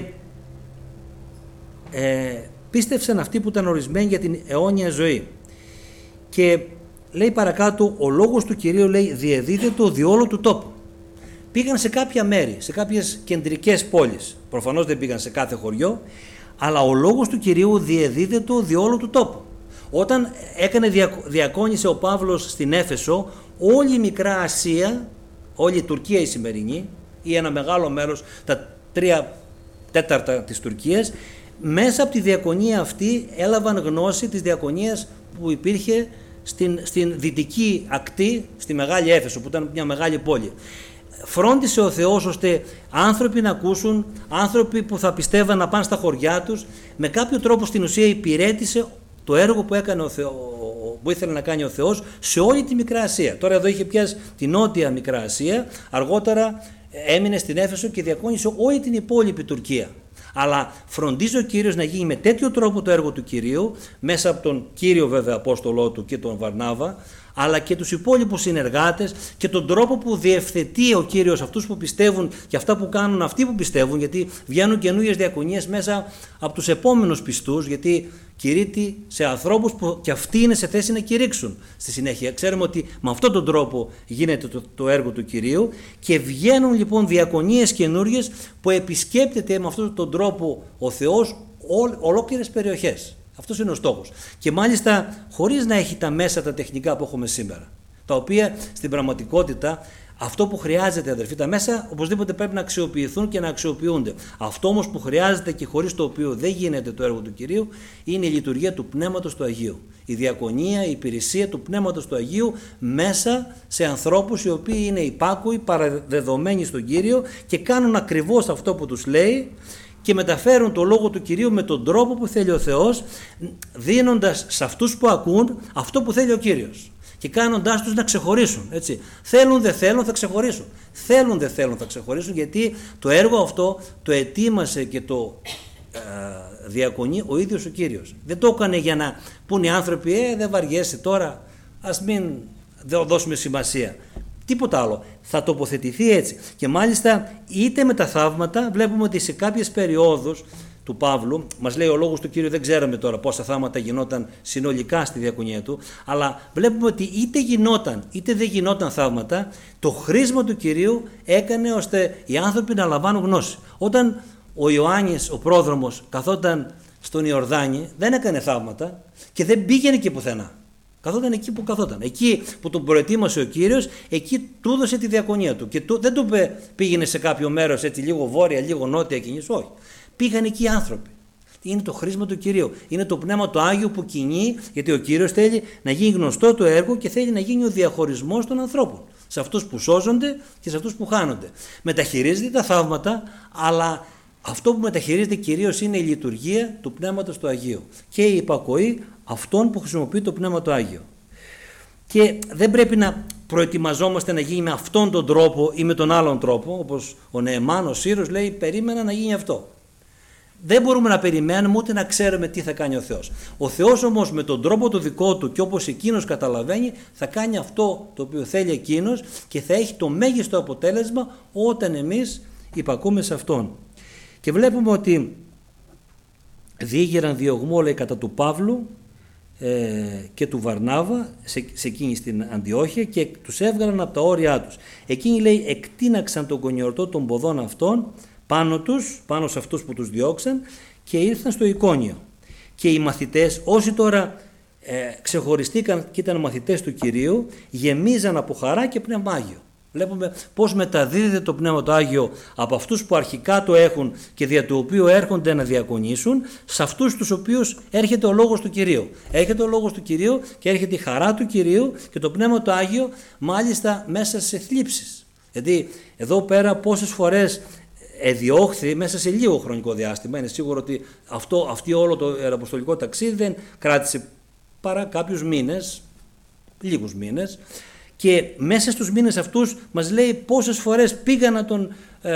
πίστευσαν αυτοί που ήταν ορισμένοι για την αιώνια ζωή. Και λέει παρακάτω, ο Λόγος του Κυρίου, λέει, διεδίδεται διόλου του τόπου. Πήγαν σε κάποια μέρη, σε κάποιες κεντρικές πόλεις. Προφανώς δεν πήγαν σε κάθε χωριό, αλλά ο Λόγος του Κυρίου διεδίδεται διόλου του τόπου. Όταν έκανε διακόνησε ο Παύλος στην Έφεσο, όλη η Μικρά Ασία, όλη η Τουρκία η σημερινή, ή ένα μεγάλο μέρος, τα 3/4 της Τουρκίας, μέσα από τη διακονία αυτή έλαβαν γνώση της διακονίας που υπήρχε στην δυτική ακτή, στη Μεγάλη Έφεσο, που ήταν μια μεγάλη πόλη. Φρόντισε ο Θεός ώστε άνθρωποι να ακούσουν, άνθρωποι που θα πιστεύαν να πάνε στα χωριά τους, με κάποιο τρόπο στην ουσία υπηρέτησε το έργο που έκανε που ήθελε να κάνει ο Θεός σε όλη τη Μικρά Ασία. Τώρα εδώ είχε πιάσει τη νότια Μικρά Ασία, αργότερα έμεινε στην Έφεσο και διακόνησε όλη την υπόλοιπη Τουρκία. Αλλά φροντίζει ο Κύριος να γίνει με τέτοιο τρόπο το έργο του Κυρίου, μέσα από τον Κύριο βέβαια Απόστολό του και τον Βαρνάβα, αλλά και τους υπόλοιπους συνεργάτες και τον τρόπο που διευθετεί ο Κύριος αυτούς που πιστεύουν και αυτά που κάνουν αυτοί που πιστεύουν, γιατί βγαίνουν καινούριες διακονίες μέσα από τους επόμενους πιστούς, γιατί κηρύττει σε ανθρώπους που και αυτοί είναι σε θέση να κηρύξουν στη συνέχεια. Ξέρουμε ότι με αυτόν τον τρόπο γίνεται το έργο του Κυρίου και βγαίνουν λοιπόν διακονίες καινούριες που επισκέπτεται με αυτόν τον τρόπο ο Θεός ολόκληρες περιοχές. Αυτός είναι ο στόχος. Και μάλιστα χωρίς να έχει τα μέσα τα τεχνικά που έχουμε σήμερα, τα οποία στην πραγματικότητα Αυτό που χρειάζεται, αδερφοί, τα μέσα οπωσδήποτε πρέπει να αξιοποιηθούν και να αξιοποιούνται. Αυτό όμως που χρειάζεται και χωρίς το οποίο δεν γίνεται το έργο του Κυρίου είναι η λειτουργία του Πνεύματος του Αγίου. Η διακονία, η υπηρεσία του Πνεύματος του Αγίου μέσα σε ανθρώπους οι οποίοι είναι υπάκουοι, παραδεδομένοι στον Κύριο και κάνουν ακριβώς αυτό που τους λέει και μεταφέρουν το Λόγο του Κυρίου με τον τρόπο που θέλει ο Θεός, δίνοντας σε αυτούς που ακούν αυτό που θέλει ο Κύριος. Και κάνοντάς τους να ξεχωρίσουν. Έτσι. Θέλουν, δεν θέλουν, θα ξεχωρίσουν. Θέλουν, δεν θέλουν, θα ξεχωρίσουν, γιατί το έργο αυτό το ετοίμασε και το διακονεί ο ίδιος ο Κύριος. Δεν το έκανε για να πούνε οι άνθρωποι, δεν βαριέσαι τώρα, ας μην δώσουμε σημασία. Τίποτα άλλο. Θα τοποθετηθεί έτσι. Και μάλιστα είτε με τα θαύματα, βλέπουμε ότι σε κάποιες περιόδους του Παύλου, μας λέει ο λόγος του Κύριου, δεν ξέραμε τώρα πόσα θαύματα γινόταν συνολικά στη διακονία του, αλλά βλέπουμε ότι είτε γινόταν είτε δεν γινόταν θαύματα, το χρήσμα του Κυρίου έκανε ώστε οι άνθρωποι να λαμβάνουν γνώση. Όταν ο Ιωάννης, ο πρόδρομος, καθόταν στον Ιορδάνη, δεν έκανε θαύματα και δεν πήγαινε και πουθενά. Καθόταν εκεί που καθόταν. Εκεί που τον προετοίμασε ο Κύριος, εκεί του έδωσε τη διακονία του. Και δεν του πήγαινε σε κάποιο μέρος έτσι λίγο βόρεια, λίγο νότια κινείς, όχι. Πήγαν εκεί οι άνθρωποι. Είναι το χρήσμα του Κυρίου. Είναι το Πνεύμα του Άγιο που κινεί, γιατί ο Κύριος θέλει να γίνει γνωστό το έργο και θέλει να γίνει ο διαχωρισμός των ανθρώπων. Σε αυτούς που σώζονται και σε αυτούς που χάνονται. Μεταχειρίζεται τα θαύματα, αλλά αυτό που μεταχειρίζεται κυρίως είναι η λειτουργία του Πνεύματος του Αγίου και η υπακοή αυτών που χρησιμοποιεί το Πνεύμα του Άγιο. Και δεν πρέπει να προετοιμαζόμαστε να γίνει με αυτόν τον τρόπο ή με τον άλλον τρόπο, όπως ο Νεεμάν, ο Σύρος λέει, περίμενα να γίνει αυτό. Δεν μπορούμε να περιμένουμε ούτε να ξέρουμε τι θα κάνει ο Θεός. Ο Θεός όμως με τον τρόπο το δικό του και όπως εκείνος καταλαβαίνει θα κάνει αυτό το οποίο θέλει εκείνος και θα έχει το μέγιστο αποτέλεσμα όταν εμείς υπακούμε σε αυτόν. Και βλέπουμε ότι διήγεραν διωγμό, λέει, κατά του Παύλου και του Βαρνάβα σε εκείνη στην Αντιόχεια και τους έβγαλαν από τα όρια τους. Εκείνοι, λέει, εκτείναξαν τον κονιορτό των ποδών αυτών πάνω σε αυτούς που τους διώξαν και ήρθαν στο Εικόνιο. Και οι μαθητές, όσοι τώρα ξεχωριστήκαν και ήταν μαθητές του Κυρίου, γεμίζαν από χαρά και Πνεύμα Άγιο. Βλέπουμε πώς μεταδίδεται το Πνεύμα το Άγιο από αυτούς που αρχικά το έχουν και δια του οποίου έρχονται να διακονήσουν, σε αυτούς τους οποίους έρχεται ο Λόγος του Κυρίου. Έρχεται ο Λόγος του Κυρίου και έρχεται η χαρά του Κυρίου και το Πνεύμα το Άγιο μάλιστα μέσα σε θλίψεις. Γιατί εδώ πέρα πόσες φορές εδιώχθη μέσα σε λίγο χρονικό διάστημα. Είναι σίγουρο ότι αυτό όλο το αποστολικό ταξίδι δεν κράτησε παρά κάποιους μήνες, λίγους μήνες. Και μέσα στους μήνες αυτούς μας λέει πόσες φορές πήγαν να τον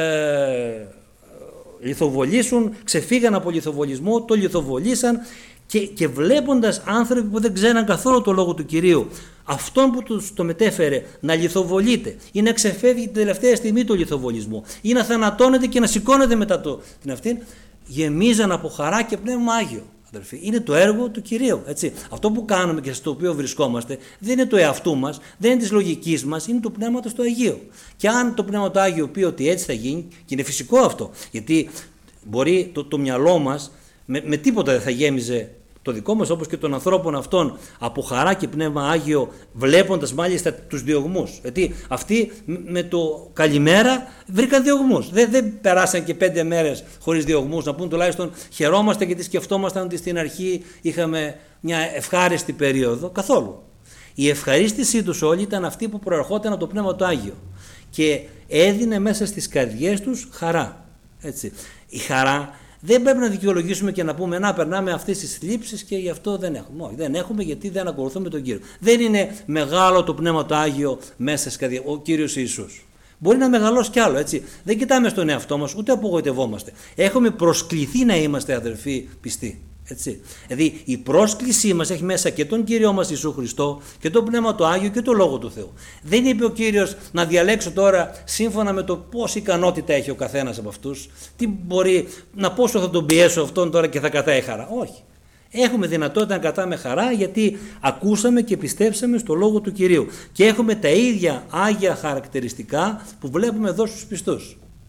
λιθοβολήσουν, ξεφύγαν από λιθοβολισμό, το λιθοβολήσαν και βλέποντας άνθρωποι που δεν ξέραν καθόλου το Λόγο του Κυρίου, αυτόν που τους το μετέφερε να λιθοβολείται ή να ξεφεύγει την τελευταία στιγμή το λιθοβολισμό ή να θανατώνεται και να σηκώνεται μετά την αυτήν, γεμίζαν από χαρά και Πνεύμα Άγιο. Αδελφοί, είναι το έργο του Κυρίου. Έτσι. Αυτό που κάνουμε και στο οποίο βρισκόμαστε δεν είναι το εαυτού μας, δεν είναι της λογικής μας, είναι του Πνεύματος του Αγίου. Και αν το Πνεύμα του Άγιο πει ότι έτσι θα γίνει, και είναι φυσικό αυτό, γιατί μπορεί το μυαλό μας με τίποτα δεν θα γέμιζε το δικό μας, όπως και των ανθρώπων αυτών, από χαρά και Πνεύμα Άγιο, βλέποντας μάλιστα τους διωγμούς. Γιατί αυτοί με το καλημέρα βρήκαν διωγμούς. Δεν περάσαν και 5 μέρες χωρίς διωγμούς, να πούν τουλάχιστον χαιρόμαστε γιατί σκεφτόμασταν ότι στην αρχή είχαμε μια ευχάριστη περίοδο. Καθόλου. Η ευχαρίστησή τους όλοι ήταν αυτή που προερχόταν από το Πνεύμα του Άγιο και έδινε μέσα στις καρδιές τους χαρά. Έτσι. Η χαρά δεν πρέπει να δικαιολογήσουμε και να πούμε να περνάμε αυτές τις θλίψεις και γι' αυτό δεν έχουμε. Όχι, δεν έχουμε γιατί δεν ακολουθούμε τον Κύριο. Δεν είναι μεγάλο το Πνεύμα το Άγιο μέσα στις καρδιές, ο Κύριος Ιησούς. Μπορεί να μεγαλώσει κι άλλο, έτσι. Δεν κοιτάμε στον εαυτό μας, ούτε απογοητευόμαστε. Έχουμε προσκληθεί να είμαστε αδερφοί πιστοί. Έτσι. Δηλαδή η πρόσκλησή μας έχει μέσα και τον Κύριο μας Ιησού Χριστό και το Πνεύμα το Άγιο και το Λόγο του Θεού. Δεν είπε ο Κύριος να διαλέξω τώρα σύμφωνα με το πόση ικανότητα έχει ο καθένας από αυτούς, τι μπορεί, να πόσο θα τον πιέσω αυτόν τώρα και θα κατάει χαρά. Όχι. Έχουμε δυνατότητα να κατάμε χαρά γιατί ακούσαμε και πιστέψαμε στο Λόγο του Κυρίου και έχουμε τα ίδια άγια χαρακτηριστικά που βλέπουμε εδώ στους πιστούς.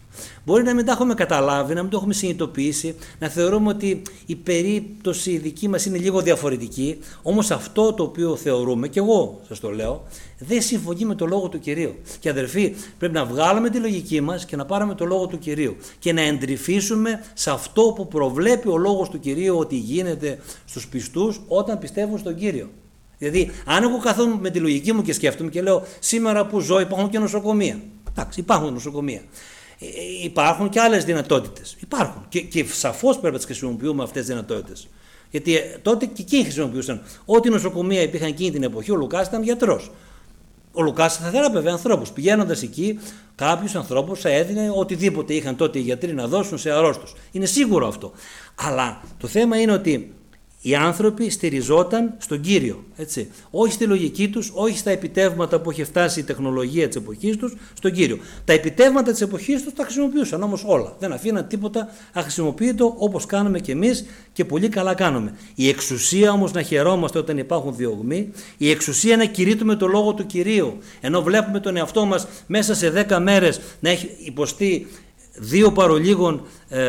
Μπορεί να μην τα έχουμε καταλάβει, να μην το έχουμε συνειδητοποιήσει, να θεωρούμε ότι η περίπτωση δική μας είναι λίγο διαφορετική, όμως αυτό το οποίο θεωρούμε, και εγώ σας το λέω, δεν συμφωνεί με το λόγο του Κυρίου. Και αδερφοί, πρέπει να βγάλουμε τη λογική μας και να πάρουμε το λόγο του Κυρίου και να εντρυφήσουμε σε αυτό που προβλέπει ο λόγος του Κυρίου ότι γίνεται στους πιστούς όταν πιστεύουν στον Κύριο. Δηλαδή, αν εγώ καθόμουν με τη λογική μου και σκέφτομαι και λέω σήμερα που ζω υπάρχουν και νοσοκομεία. Εντάξει, υπάρχουν νοσοκομεία. Υπάρχουν και άλλες δυνατότητες. Υπάρχουν. Και σαφώς πρέπει να τις χρησιμοποιούμε αυτές τις δυνατότητες. Γιατί τότε και εκείνοι χρησιμοποιούσαν. Ό,τι νοσοκομεία υπήρχαν εκείνη την εποχή, ο Λουκάς ήταν γιατρός. Ο Λουκάς θα θεράπευε ανθρώπους. Πηγαίνοντας εκεί, κάποιους ανθρώπους θα έδινε οτιδήποτε είχαν τότε οι γιατροί να δώσουν σε αρρώστους. Είναι σίγουρο αυτό. Αλλά το θέμα είναι ότι οι άνθρωποι στηριζόταν στον Κύριο, έτσι. Όχι στη λογική τους, όχι στα επιτεύγματα που είχε φτάσει η τεχνολογία της εποχής τους, στον Κύριο. Τα επιτεύγματα της εποχής τους τα χρησιμοποιούσαν όμως όλα. Δεν αφήναν τίποτα αχρησιμοποιητό, όπως κάνουμε κι εμείς και πολύ καλά κάνουμε. Η εξουσία όμως να χαιρόμαστε όταν υπάρχουν διωγμοί, η εξουσία να κηρύττουμε το λόγο του Κυρίου, ενώ βλέπουμε τον εαυτό μας μέσα σε 10 μέρες να έχει υποστεί 2 παρολίγων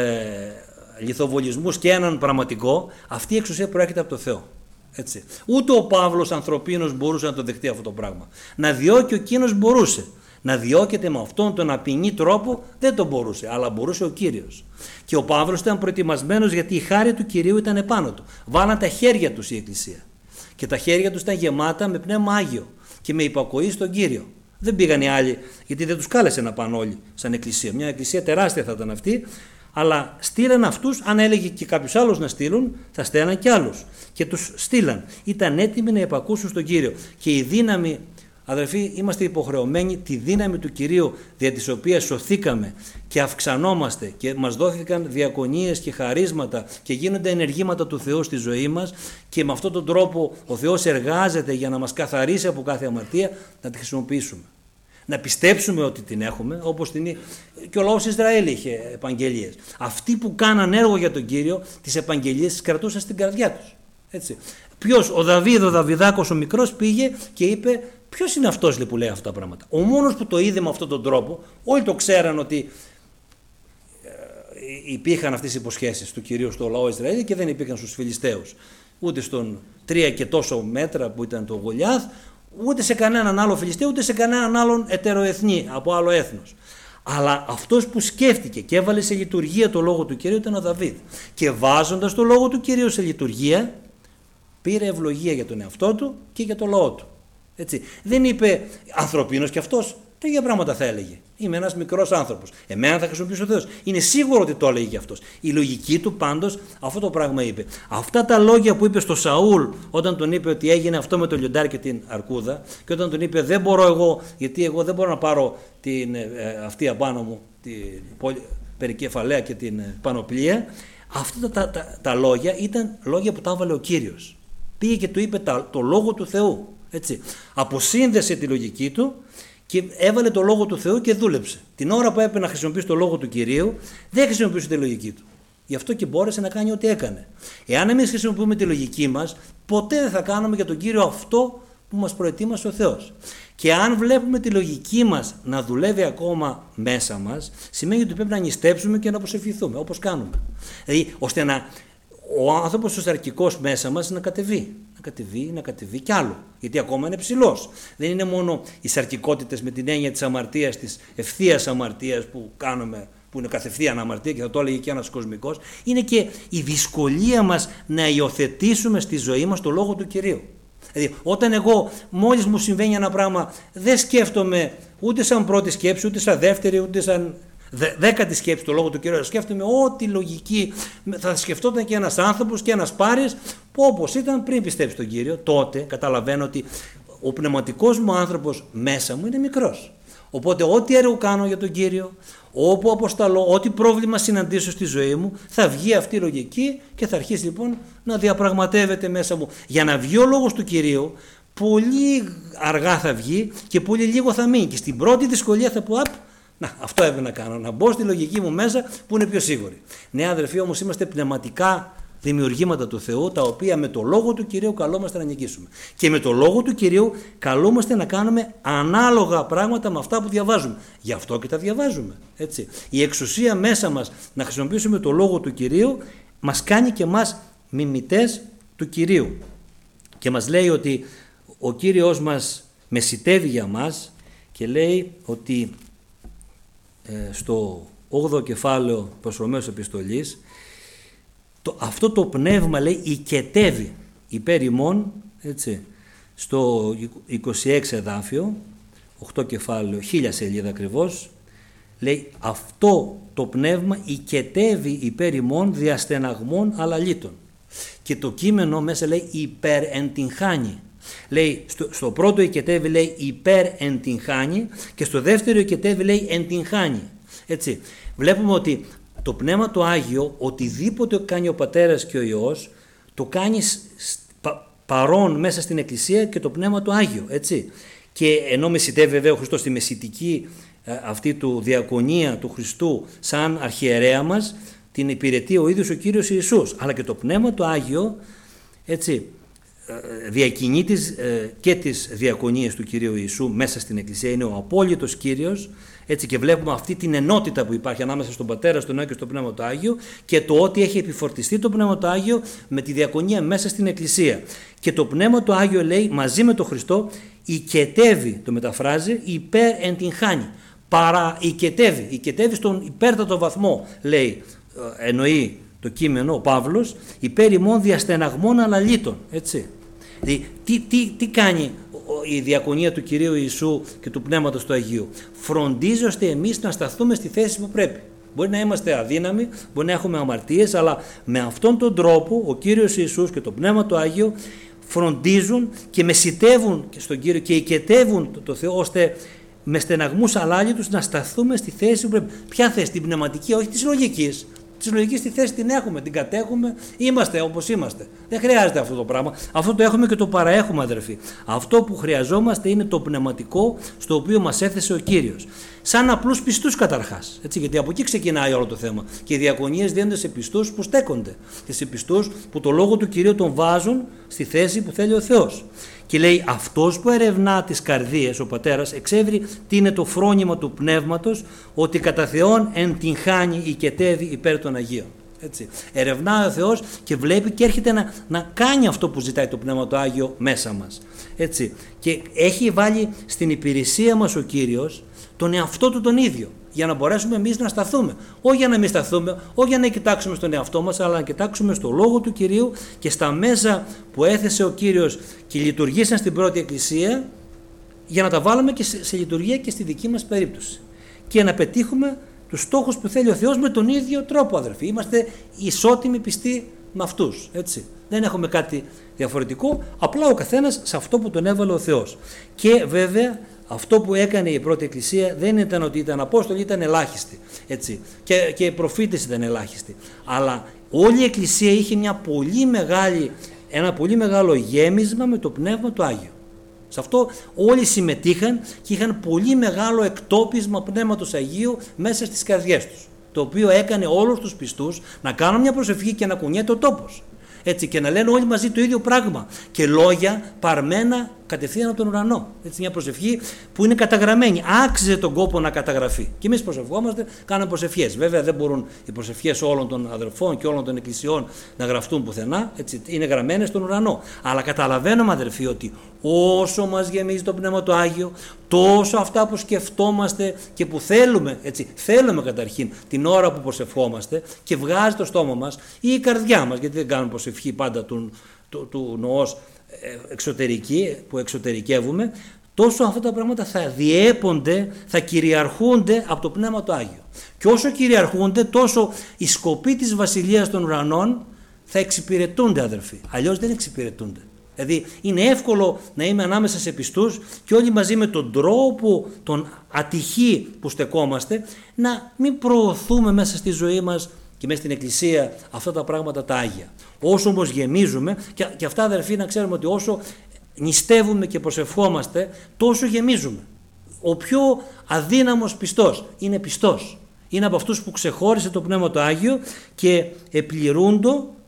λιθοβολισμούς και έναν πραγματικό, αυτή η εξουσία προέρχεται από το Θεό. Έτσι. Ούτε ο Παύλος ανθρωπίνος μπορούσε να το δεχτεί αυτό το πράγμα. Να διώκει ο εκείνος μπορούσε. Να διώκεται με αυτόν τον απεινή τρόπο δεν το μπορούσε, αλλά μπορούσε ο Κύριος. Και ο Παύλος ήταν προετοιμασμένος γιατί η χάρη του Κυρίου ήταν επάνω του. Βάλαν τα χέρια τους η Εκκλησία. Και τα χέρια τους ήταν γεμάτα με πνεύμα Άγιο και με υπακοή στον Κύριο. Δεν πήγαν οι άλλοι, γιατί δεν τους κάλεσε να πάνε όλοι σαν εκκλησία. Μια εκκλησία τεράστια θα ήταν αυτή. Αλλά στείλαν αυτούς, αν έλεγε και κάποιους άλλους να στείλουν, θα στέλναν και άλλους. Και τους στείλαν. Ήταν έτοιμοι να υπακούσουν στον Κύριο. Και η δύναμη, αδερφοί, είμαστε υποχρεωμένοι τη δύναμη του Κυρίου, δια της οποίας σωθήκαμε και αυξανόμαστε και μας δόθηκαν διακονίες και χαρίσματα και γίνονται ενεργήματα του Θεού στη ζωή μας και με αυτόν τον τρόπο ο Θεός εργάζεται για να μας καθαρίσει από κάθε αμαρτία, να τη χρησιμοποιήσουμε. Να πιστέψουμε ότι την έχουμε, όπως και ο λαός Ισραήλ είχε επαγγελίες. Αυτοί που κάναν έργο για τον Κύριο, τις επαγγελίες τις κρατούσαν στην καρδιά τους. Έτσι. Ποιος, ο Δαβίδ, ο Δαβιδάκος ο μικρός πήγε και είπε ποιος είναι αυτός που λέει αυτά τα πράγματα. Ο μόνος που το είδε με αυτόν τον τρόπο, όλοι το ξέραν ότι υπήρχαν αυτές οι υποσχέσεις του Κυρίου στο λαό Ισραήλ και δεν υπήρχαν στους Φιλιστέους. Ούτε στον 3 και τόσο μέτρα που ήταν το Γολιάθ, ούτε σε κανέναν άλλο Φιλιστέο, ούτε σε κανέναν άλλον ετεροεθνή από άλλο έθνος. Αλλά αυτός που σκέφτηκε και έβαλε σε λειτουργία το λόγο του Κυρίου ήταν ο Δαβίδ. Και βάζοντας το λόγο του Κυρίου σε λειτουργία, πήρε ευλογία για τον εαυτό του και για το λαό του. Έτσι. Δεν είπε ανθρωπίνος κι αυτός, τα ίδια πράγματα θα έλεγε. Είμαι ένας μικρός άνθρωπος. Εμένα θα χρησιμοποιήσει ο Θεός. Είναι σίγουρο ότι το έλεγε κι αυτός. Η λογική του πάντως αυτό το πράγμα είπε. Αυτά τα λόγια που είπε στο Σαούλ όταν τον είπε ότι έγινε αυτό με το λιοντάρι και την αρκούδα, και όταν τον είπε δεν μπορώ εγώ, γιατί εγώ δεν μπορώ να πάρω αυτή απάνω μου, την περικεφαλαία και την πανοπλία. Αυτά τα λόγια ήταν λόγια που τα έβαλε ο Κύριος. Πήγε και του είπε το λόγο του Θεού. Έτσι. Αποσύνδεσε τη λογική του και έβαλε το λόγο του Θεού και δούλεψε. Την ώρα που έπρεπε να χρησιμοποιήσει το λόγο του Κυρίου, δεν χρησιμοποιούσε τη λογική του. Γι' αυτό και μπόρεσε να κάνει ό,τι έκανε. Εάν εμείς χρησιμοποιούμε τη λογική μας, ποτέ δεν θα κάνουμε για τον Κύριο αυτό που μας προετοίμασε ο Θεός. Και αν βλέπουμε τη λογική μας να δουλεύει ακόμα μέσα μας, σημαίνει ότι πρέπει να νηστέψουμε και να προσευχηθούμε, όπως κάνουμε. Δηλαδή, ώστε ο άνθρωπος ο σαρκικός μέσα μας να κατεβεί. Να κατεβεί κι άλλο. Γιατί ακόμα είναι ψηλός. Δεν είναι μόνο οι σαρκικότητες με την έννοια της αμαρτίας, της ευθείας αμαρτίας που κάνουμε, που είναι κατευθείαν αμαρτία και θα το έλεγε και ένας κοσμικός. Είναι και η δυσκολία μας να υιοθετήσουμε στη ζωή μας το λόγο του Κυρίου. Δηλαδή, όταν εγώ μόλις μου συμβαίνει ένα πράγμα, δεν σκέφτομαι ούτε σαν πρώτη σκέψη, ούτε σαν δεύτερη, ούτε σαν 10η σκέψη το λόγο του Κυρίου. Σκέφτομαι ό,τι λογική θα σκεφτόταν και ένας άνθρωπος και ένας Πάρης που όπως ήταν πριν πιστέψει τον Κύριο. Τότε καταλαβαίνω ότι ο πνευματικός μου άνθρωπος μέσα μου είναι μικρός. Οπότε ό,τι έργο κάνω για τον Κύριο, όπου αποσταλώ, ό,τι πρόβλημα συναντήσω στη ζωή μου, θα βγει αυτή η λογική και θα αρχίσει λοιπόν να διαπραγματεύεται μέσα μου. Για να βγει ο λόγος του Κυρίου, πολύ αργά θα βγει και πολύ λίγο θα μείνει. Και στην πρώτη δυσκολία θα πω, αυτό έπρεπε να κάνω, να μπω στη λογική μου μέσα που είναι πιο σίγουρη. Ναι, αδερφοί, όμως είμαστε πνευματικά δημιουργήματα του Θεού, τα οποία με το Λόγο του Κυρίου καλούμαστε να νικήσουμε. Και με το Λόγο του Κυρίου καλούμαστε να κάνουμε ανάλογα πράγματα με αυτά που διαβάζουμε. Γι' αυτό και τα διαβάζουμε. Έτσι. Η εξουσία μέσα μας να χρησιμοποιήσουμε το Λόγο του Κυρίου μας κάνει και μας μιμητές του Κυρίου. Και μας λέει ότι ο Κύριος μας μεσιτεύει για μας και λέει ότι στο 8ο κεφάλαιο προς Ρωμαίους επιστολής, αυτό το πνεύμα, λέει, οικετεύει υπέρ ημών, έτσι, στο 26 εδάφιο, 8 κεφάλαιο, 1000 σελίδα ακριβώς, λέει, αυτό το πνεύμα οικετεύει υπέρ ημών διαστεναγμών αλαλήτων. Και το κείμενο μέσα λέει υπερεντυγχάνει. Λέει, στο πρώτο οικετεύει, λέει, υπερεντυγχάνει, και στο δεύτερο οικετεύει, λέει, εντυγχάνει. Έτσι, βλέπουμε ότι το Πνεύμα το Άγιο, οτιδήποτε κάνει ο Πατέρας και ο Υιός, το κάνει παρόν μέσα στην Εκκλησία και το Πνεύμα το Άγιο, έτσι. Και ενώ μεσιτεύει βέβαια ο Χριστός στη μεσητική αυτή του διακονία του Χριστού σαν αρχιερέα μας, την υπηρετεί ο ίδιος ο Κύριος Ιησούς, αλλά και το Πνεύμα το Άγιο, έτσι, διακινεί και τις διακονίες του Κυρίου Ιησού μέσα στην Εκκλησία, είναι ο απόλυτος Κύριος, έτσι, και βλέπουμε αυτή την ενότητα που υπάρχει ανάμεσα στον Πατέρα, στον Υιό και στο Πνεύμα το Άγιο, και το ότι έχει επιφορτιστεί το Πνεύμα το Άγιο με τη διακονία μέσα στην Εκκλησία. Και το Πνεύμα το Άγιο, λέει, μαζί με τον Χριστό οικετεύει, το μεταφράζει, υπερεντυγχάνει, οικετεύει στον υπέρτατο βαθμό, λέει, εννοεί το κείμενο ο Παύλος, υπέρ ημών διαστεναγμών αλαλήτων, έτσι. Δηλαδή, τι κάνει η διακονία του Κυρίου Ιησού και του Πνεύματος του Αγίου? Φροντίζει ώστε εμείς να σταθούμε στη θέση που πρέπει. Μπορεί να είμαστε αδύναμοι, μπορεί να έχουμε αμαρτίες, αλλά με αυτόν τον τρόπο ο Κύριος Ιησούς και το Πνεύμα του Άγιο φροντίζουν και μεσιτεύουν στον Κύριο και οικετεύουν το Θεό, ώστε με στεναγμούς αλάλητους να σταθούμε στη θέση που πρέπει. Ποια θέση? Την πνευματική, όχι της λογικής. Της λογικής τη θέση την έχουμε, την κατέχουμε, είμαστε όπως είμαστε. Δεν χρειάζεται αυτό το πράγμα. Αυτό το έχουμε και το παραέχουμε, αδερφοί. Αυτό που χρειαζόμαστε είναι το πνευματικό, στο οποίο μας έθεσε ο Κύριος. Σαν απλούς πιστούς καταρχάς. Έτσι, γιατί από εκεί ξεκινάει όλο το θέμα. Και οι διακονίες δίνονται σε πιστούς που στέκονται. Και σε πιστούς που το λόγο του Κυρίου τον βάζουν στη θέση που θέλει ο Θεός. Και λέει, αυτός που ερευνά τις καρδίες, ο Πατέρας, εξεύρει τι είναι το φρόνημα του Πνεύματος, ότι κατά Θεόν εντυγχάνει, οικετεύει υπέρ των Αγίων. Έτσι. Ερευνά ο Θεός και βλέπει και έρχεται να κάνει αυτό που ζητάει το Πνεύμα το Άγιο μέσα μας. Έτσι. Και έχει βάλει στην υπηρεσία μας ο Κύριος τον εαυτό του τον ίδιο, για να μπορέσουμε εμείς να σταθούμε. Όχι για να μην σταθούμε, όχι για να κοιτάξουμε στον εαυτό μας, αλλά να κοιτάξουμε στο Λόγο του Κυρίου και στα μέσα που έθεσε ο Κύριος και λειτουργήσαν στην πρώτη Εκκλησία, για να τα βάλουμε και σε λειτουργία και στη δική μας περίπτωση. Και να πετύχουμε τους στόχους που θέλει ο Θεός με τον ίδιο τρόπο, αδερφοί. Είμαστε ισότιμοι πιστοί με αυτούς. Έτσι. Δεν έχουμε κάτι διαφορετικό, απλά ο καθένας σε αυτό που τον έβαλε ο Θεός. Και βέβαια, αυτό που έκανε η πρώτη Εκκλησία δεν ήταν ότι ήταν Απόστολοι, ήταν ελάχιστοι. Έτσι. Και οι προφήτες ήταν ελάχιστοι. Αλλά όλη η Εκκλησία είχε ένα πολύ μεγάλο γέμισμα με το Πνεύμα του Άγιο. Σε αυτό όλοι συμμετείχαν και είχαν πολύ μεγάλο εκτόπισμα Πνεύματος Αγίου μέσα στις καρδιές τους. Το οποίο έκανε όλους τους πιστούς να κάνουν μια προσευχή και να κουνιέται ο τόπος. Έτσι, και να λένε όλοι μαζί το ίδιο πράγμα. Και λόγια παρμένα κατευθείαν από τον ουρανό. Έτσι, μια προσευχή που είναι καταγραμμένη. Άξιζε τον κόπο να καταγραφεί. Και εμείς προσευχόμαστε, κάνουμε προσευχές. Βέβαια, δεν μπορούν οι προσευχές όλων των αδερφών και όλων των εκκλησιών να γραφτούν πουθενά. Έτσι, είναι γραμμένες στον ουρανό. Αλλά καταλαβαίνουμε, αδερφοί, ότι όσο μας γεμίζει το Πνεύμα το Άγιο, τόσο αυτά που σκεφτόμαστε και που θέλουμε, έτσι, θέλουμε καταρχήν την ώρα που προσευχόμαστε και βγάζει το στόμα μας ή η καρδιά μας, γιατί δεν κάνουμε προσευχή πάντα του νοός εξωτερική, που εξωτερικεύουμε, τόσο αυτά τα πράγματα θα διέπονται, θα κυριαρχούνται από το Πνεύμα το Άγιο. Και όσο κυριαρχούνται, τόσο οι σκοποί της Βασιλείας των Ουρανών θα εξυπηρετούνται, αδερφοί. Αλλιώς δεν εξυπηρετούνται. Δηλαδή είναι εύκολο να είμαι ανάμεσα σε πιστούς και όλοι μαζί με τον τρόπο, τον ατυχή που στεκόμαστε, να μην προωθούμε μέσα στη ζωή μας και μέσα στην Εκκλησία αυτά τα πράγματα τα Άγια. Όσο όμως γεμίζουμε, και αυτά, αδερφοί, να ξέρουμε ότι όσο νηστεύουμε και προσευχόμαστε, τόσο γεμίζουμε. Ο πιο αδύναμος πιστός είναι πιστός. Είναι από αυτούς που ξεχώρισε το Πνεύμα το Άγιο και επληρούντο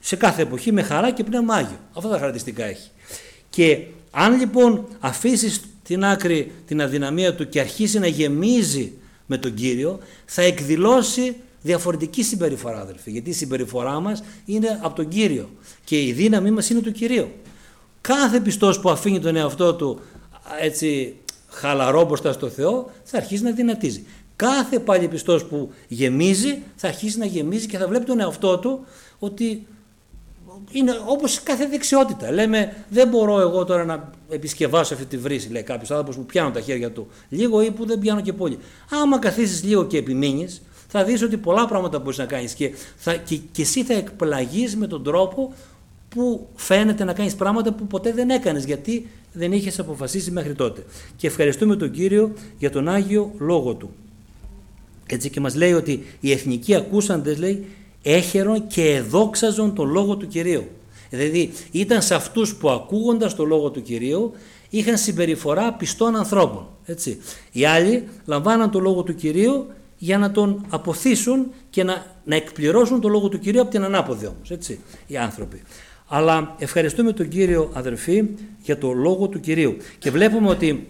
σε κάθε εποχή με χαρά και πνεύμα Άγιο. Αυτά τα χαρακτηριστικά έχει. Και αν λοιπόν αφήσεις την άκρη την αδυναμία του και αρχίσει να γεμίζει με τον Κύριο, θα εκδηλώσει διαφορετική συμπεριφορά, αδελφοί. Γιατί η συμπεριφορά μας είναι από τον Κύριο και η δύναμή μας είναι του Κυρίου. Κάθε πιστός που αφήνει τον εαυτό του έτσι χαλαρό μπροστά στο Θεό θα αρχίσει να δυνατίζει. Κάθε πάλι πιστός που γεμίζει θα αρχίσει να γεμίζει και θα βλέπει τον εαυτό του ότι είναι όπως κάθε δεξιότητα. Λέμε, δεν μπορώ εγώ τώρα να επισκευάσω αυτή τη βρύση, λέει κάποιος άνθρωπος που πιάνω τα χέρια του λίγο ή που δεν πιάνω και πολύ. Άμα καθίσεις λίγο και επιμείνεις, θα δεις ότι πολλά πράγματα μπορείς να κάνεις και εσύ θα εκπλαγείς με τον τρόπο που φαίνεται να κάνεις πράγματα που ποτέ δεν έκανες, γιατί δεν είχες αποφασίσει μέχρι τότε. Και ευχαριστούμε τον Κύριο για τον Άγιο Λόγο Του. Έτσι και μας λέει ότι οι εθνικοί ακούσαντες, λέει, έχερον και εδόξαζον τον Λόγο του Κυρίου. Δηλαδή ήταν σε αυτούς που ακούγοντας τον Λόγο του Κυρίου είχαν συμπεριφορά πιστών ανθρώπων. Έτσι. Οι άλλοι λαμβάναν τον Λόγο του Κυρίου για να τον αποθήσουν και να εκπληρώσουν τον Λόγο του Κυρίου από την ανάποδη όμως, έτσι, οι άνθρωποι. Αλλά ευχαριστούμε τον Κύριο, αδερφοί, για το Λόγο του Κυρίου. Και βλέπουμε ότι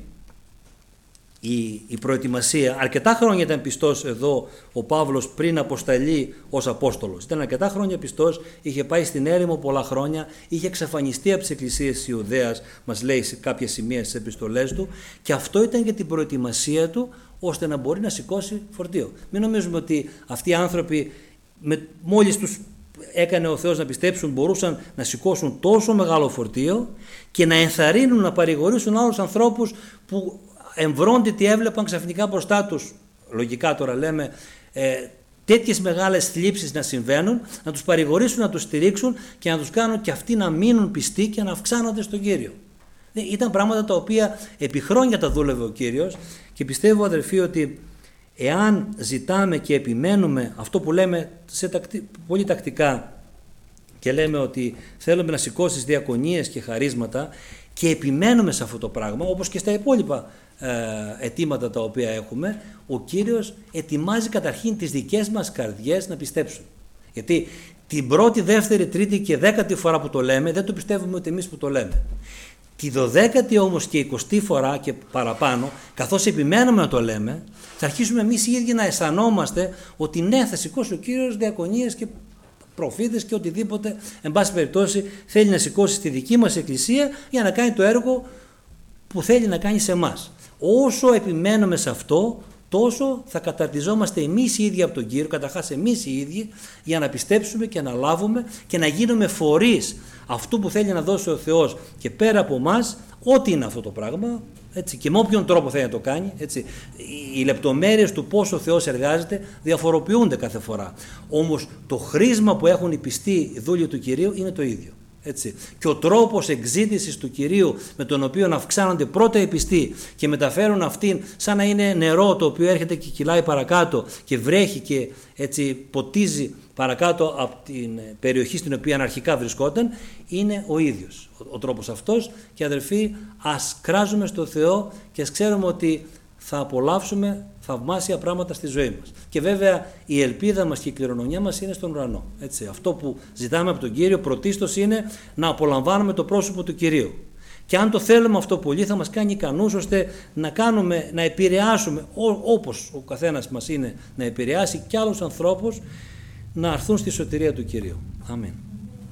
η προετοιμασία, αρκετά χρόνια ήταν πιστός εδώ ο Παύλος πριν αποσταλεί ως Απόστολος. Ήταν αρκετά χρόνια πιστός, είχε πάει στην έρημο πολλά χρόνια, είχε εξαφανιστεί από τις εκκλησίες της Ιουδαίας, μας λέει σε κάποια σημεία στις επιστολές του, και αυτό ήταν για την προετοιμασία του ώστε να μπορεί να σηκώσει φορτίο. Μην νομίζουμε ότι αυτοί οι άνθρωποι μόλις τους έκανε ο Θεός να πιστέψουν μπορούσαν να σηκώσουν τόσο μεγάλο φορτίο και να ενθαρρύνουν, να παρηγορήσουν άλλους ανθρώπους που εμβρόντιτοι έβλεπαν ξαφνικά μπροστά τους, λογικά τώρα λέμε, τέτοιες μεγάλες θλίψεις να συμβαίνουν, να τους παρηγορήσουν, να τους στηρίξουν και να τους κάνουν και αυτοί να μείνουν πιστοί και να αυξάνονται στον Κύριο. Ήταν πράγματα τα οποία επί χρόνια τα δούλευε ο Κύριος και πιστεύω, αδερφοί, ότι εάν ζητάμε και επιμένουμε αυτό που λέμε πολύ τακτικά και λέμε ότι θέλουμε να σηκώσεις διακονίες και χαρίσματα και επιμένουμε σε αυτό το πράγμα, όπως και στα υπόλοιπα αιτήματα τα οποία έχουμε, ο Κύριος ετοιμάζει καταρχήν τις δικές μας καρδιές να πιστέψουν. Γιατί την πρώτη, δεύτερη, τρίτη και 10η φορά που το λέμε δεν το πιστεύουμε ούτε εμείς που το λέμε. Τη 12η όμως και 20η φορά και παραπάνω, καθώς επιμένουμε να το λέμε, θα αρχίσουμε εμείς οι ίδιοι να αισθανόμαστε ότι ναι, θα σηκώσει ο Κύριος διακονίες και προφήτες και οτιδήποτε, εν πάση περιπτώσει, θέλει να σηκώσει στη δική μας εκκλησία για να κάνει το έργο που θέλει να κάνει σε εμάς. Όσο επιμένουμε σε αυτό, τόσο θα καταρτιζόμαστε εμείς οι ίδιοι από τον Κύριο, καταρχάς εμείς οι ίδιοι, για να πιστέψουμε και να λάβουμε και να γίνουμε φορείς αυτού που θέλει να δώσει ο Θεός και πέρα από εμάς, ό,τι είναι αυτό το πράγμα, έτσι, και με όποιον τρόπο θέλει να το κάνει. Έτσι. Οι λεπτομέρειες του πώς ο Θεός εργάζεται διαφοροποιούνται κάθε φορά. Όμως το χρήσμα που έχουν οι πιστοί δούλοι του Κυρίου είναι το ίδιο. Έτσι. Και ο τρόπος εκζήτησης του Κυρίου με τον οποίο να αυξάνονται πρώτα οι πιστοί και μεταφέρουν αυτήν σαν να είναι νερό το οποίο έρχεται και κυλάει παρακάτω και βρέχει και έτσι ποτίζει παρακάτω από την περιοχή στην οποία αρχικά βρισκόταν, είναι ο ίδιος ο τρόπος αυτός. Και αδερφοί, ας κράζουμε στο Θεό και ας ξέρουμε ότι θα απολαύσουμε θαυμάσια πράγματα στη ζωή μας. Και βέβαια η ελπίδα μας και η κληρονομιά μας είναι στον ουρανό. Έτσι. Αυτό που ζητάμε από τον Κύριο πρωτίστως είναι να απολαμβάνουμε το πρόσωπο του Κυρίου. Και αν το θέλουμε αυτό πολύ θα μας κάνει ικανούς ώστε να επηρεάσουμε όπως ο καθένας μας είναι να επηρεάσει και άλλους ανθρώπους να έρθουν στη σωτηρία του Κυρίου. Αμήν.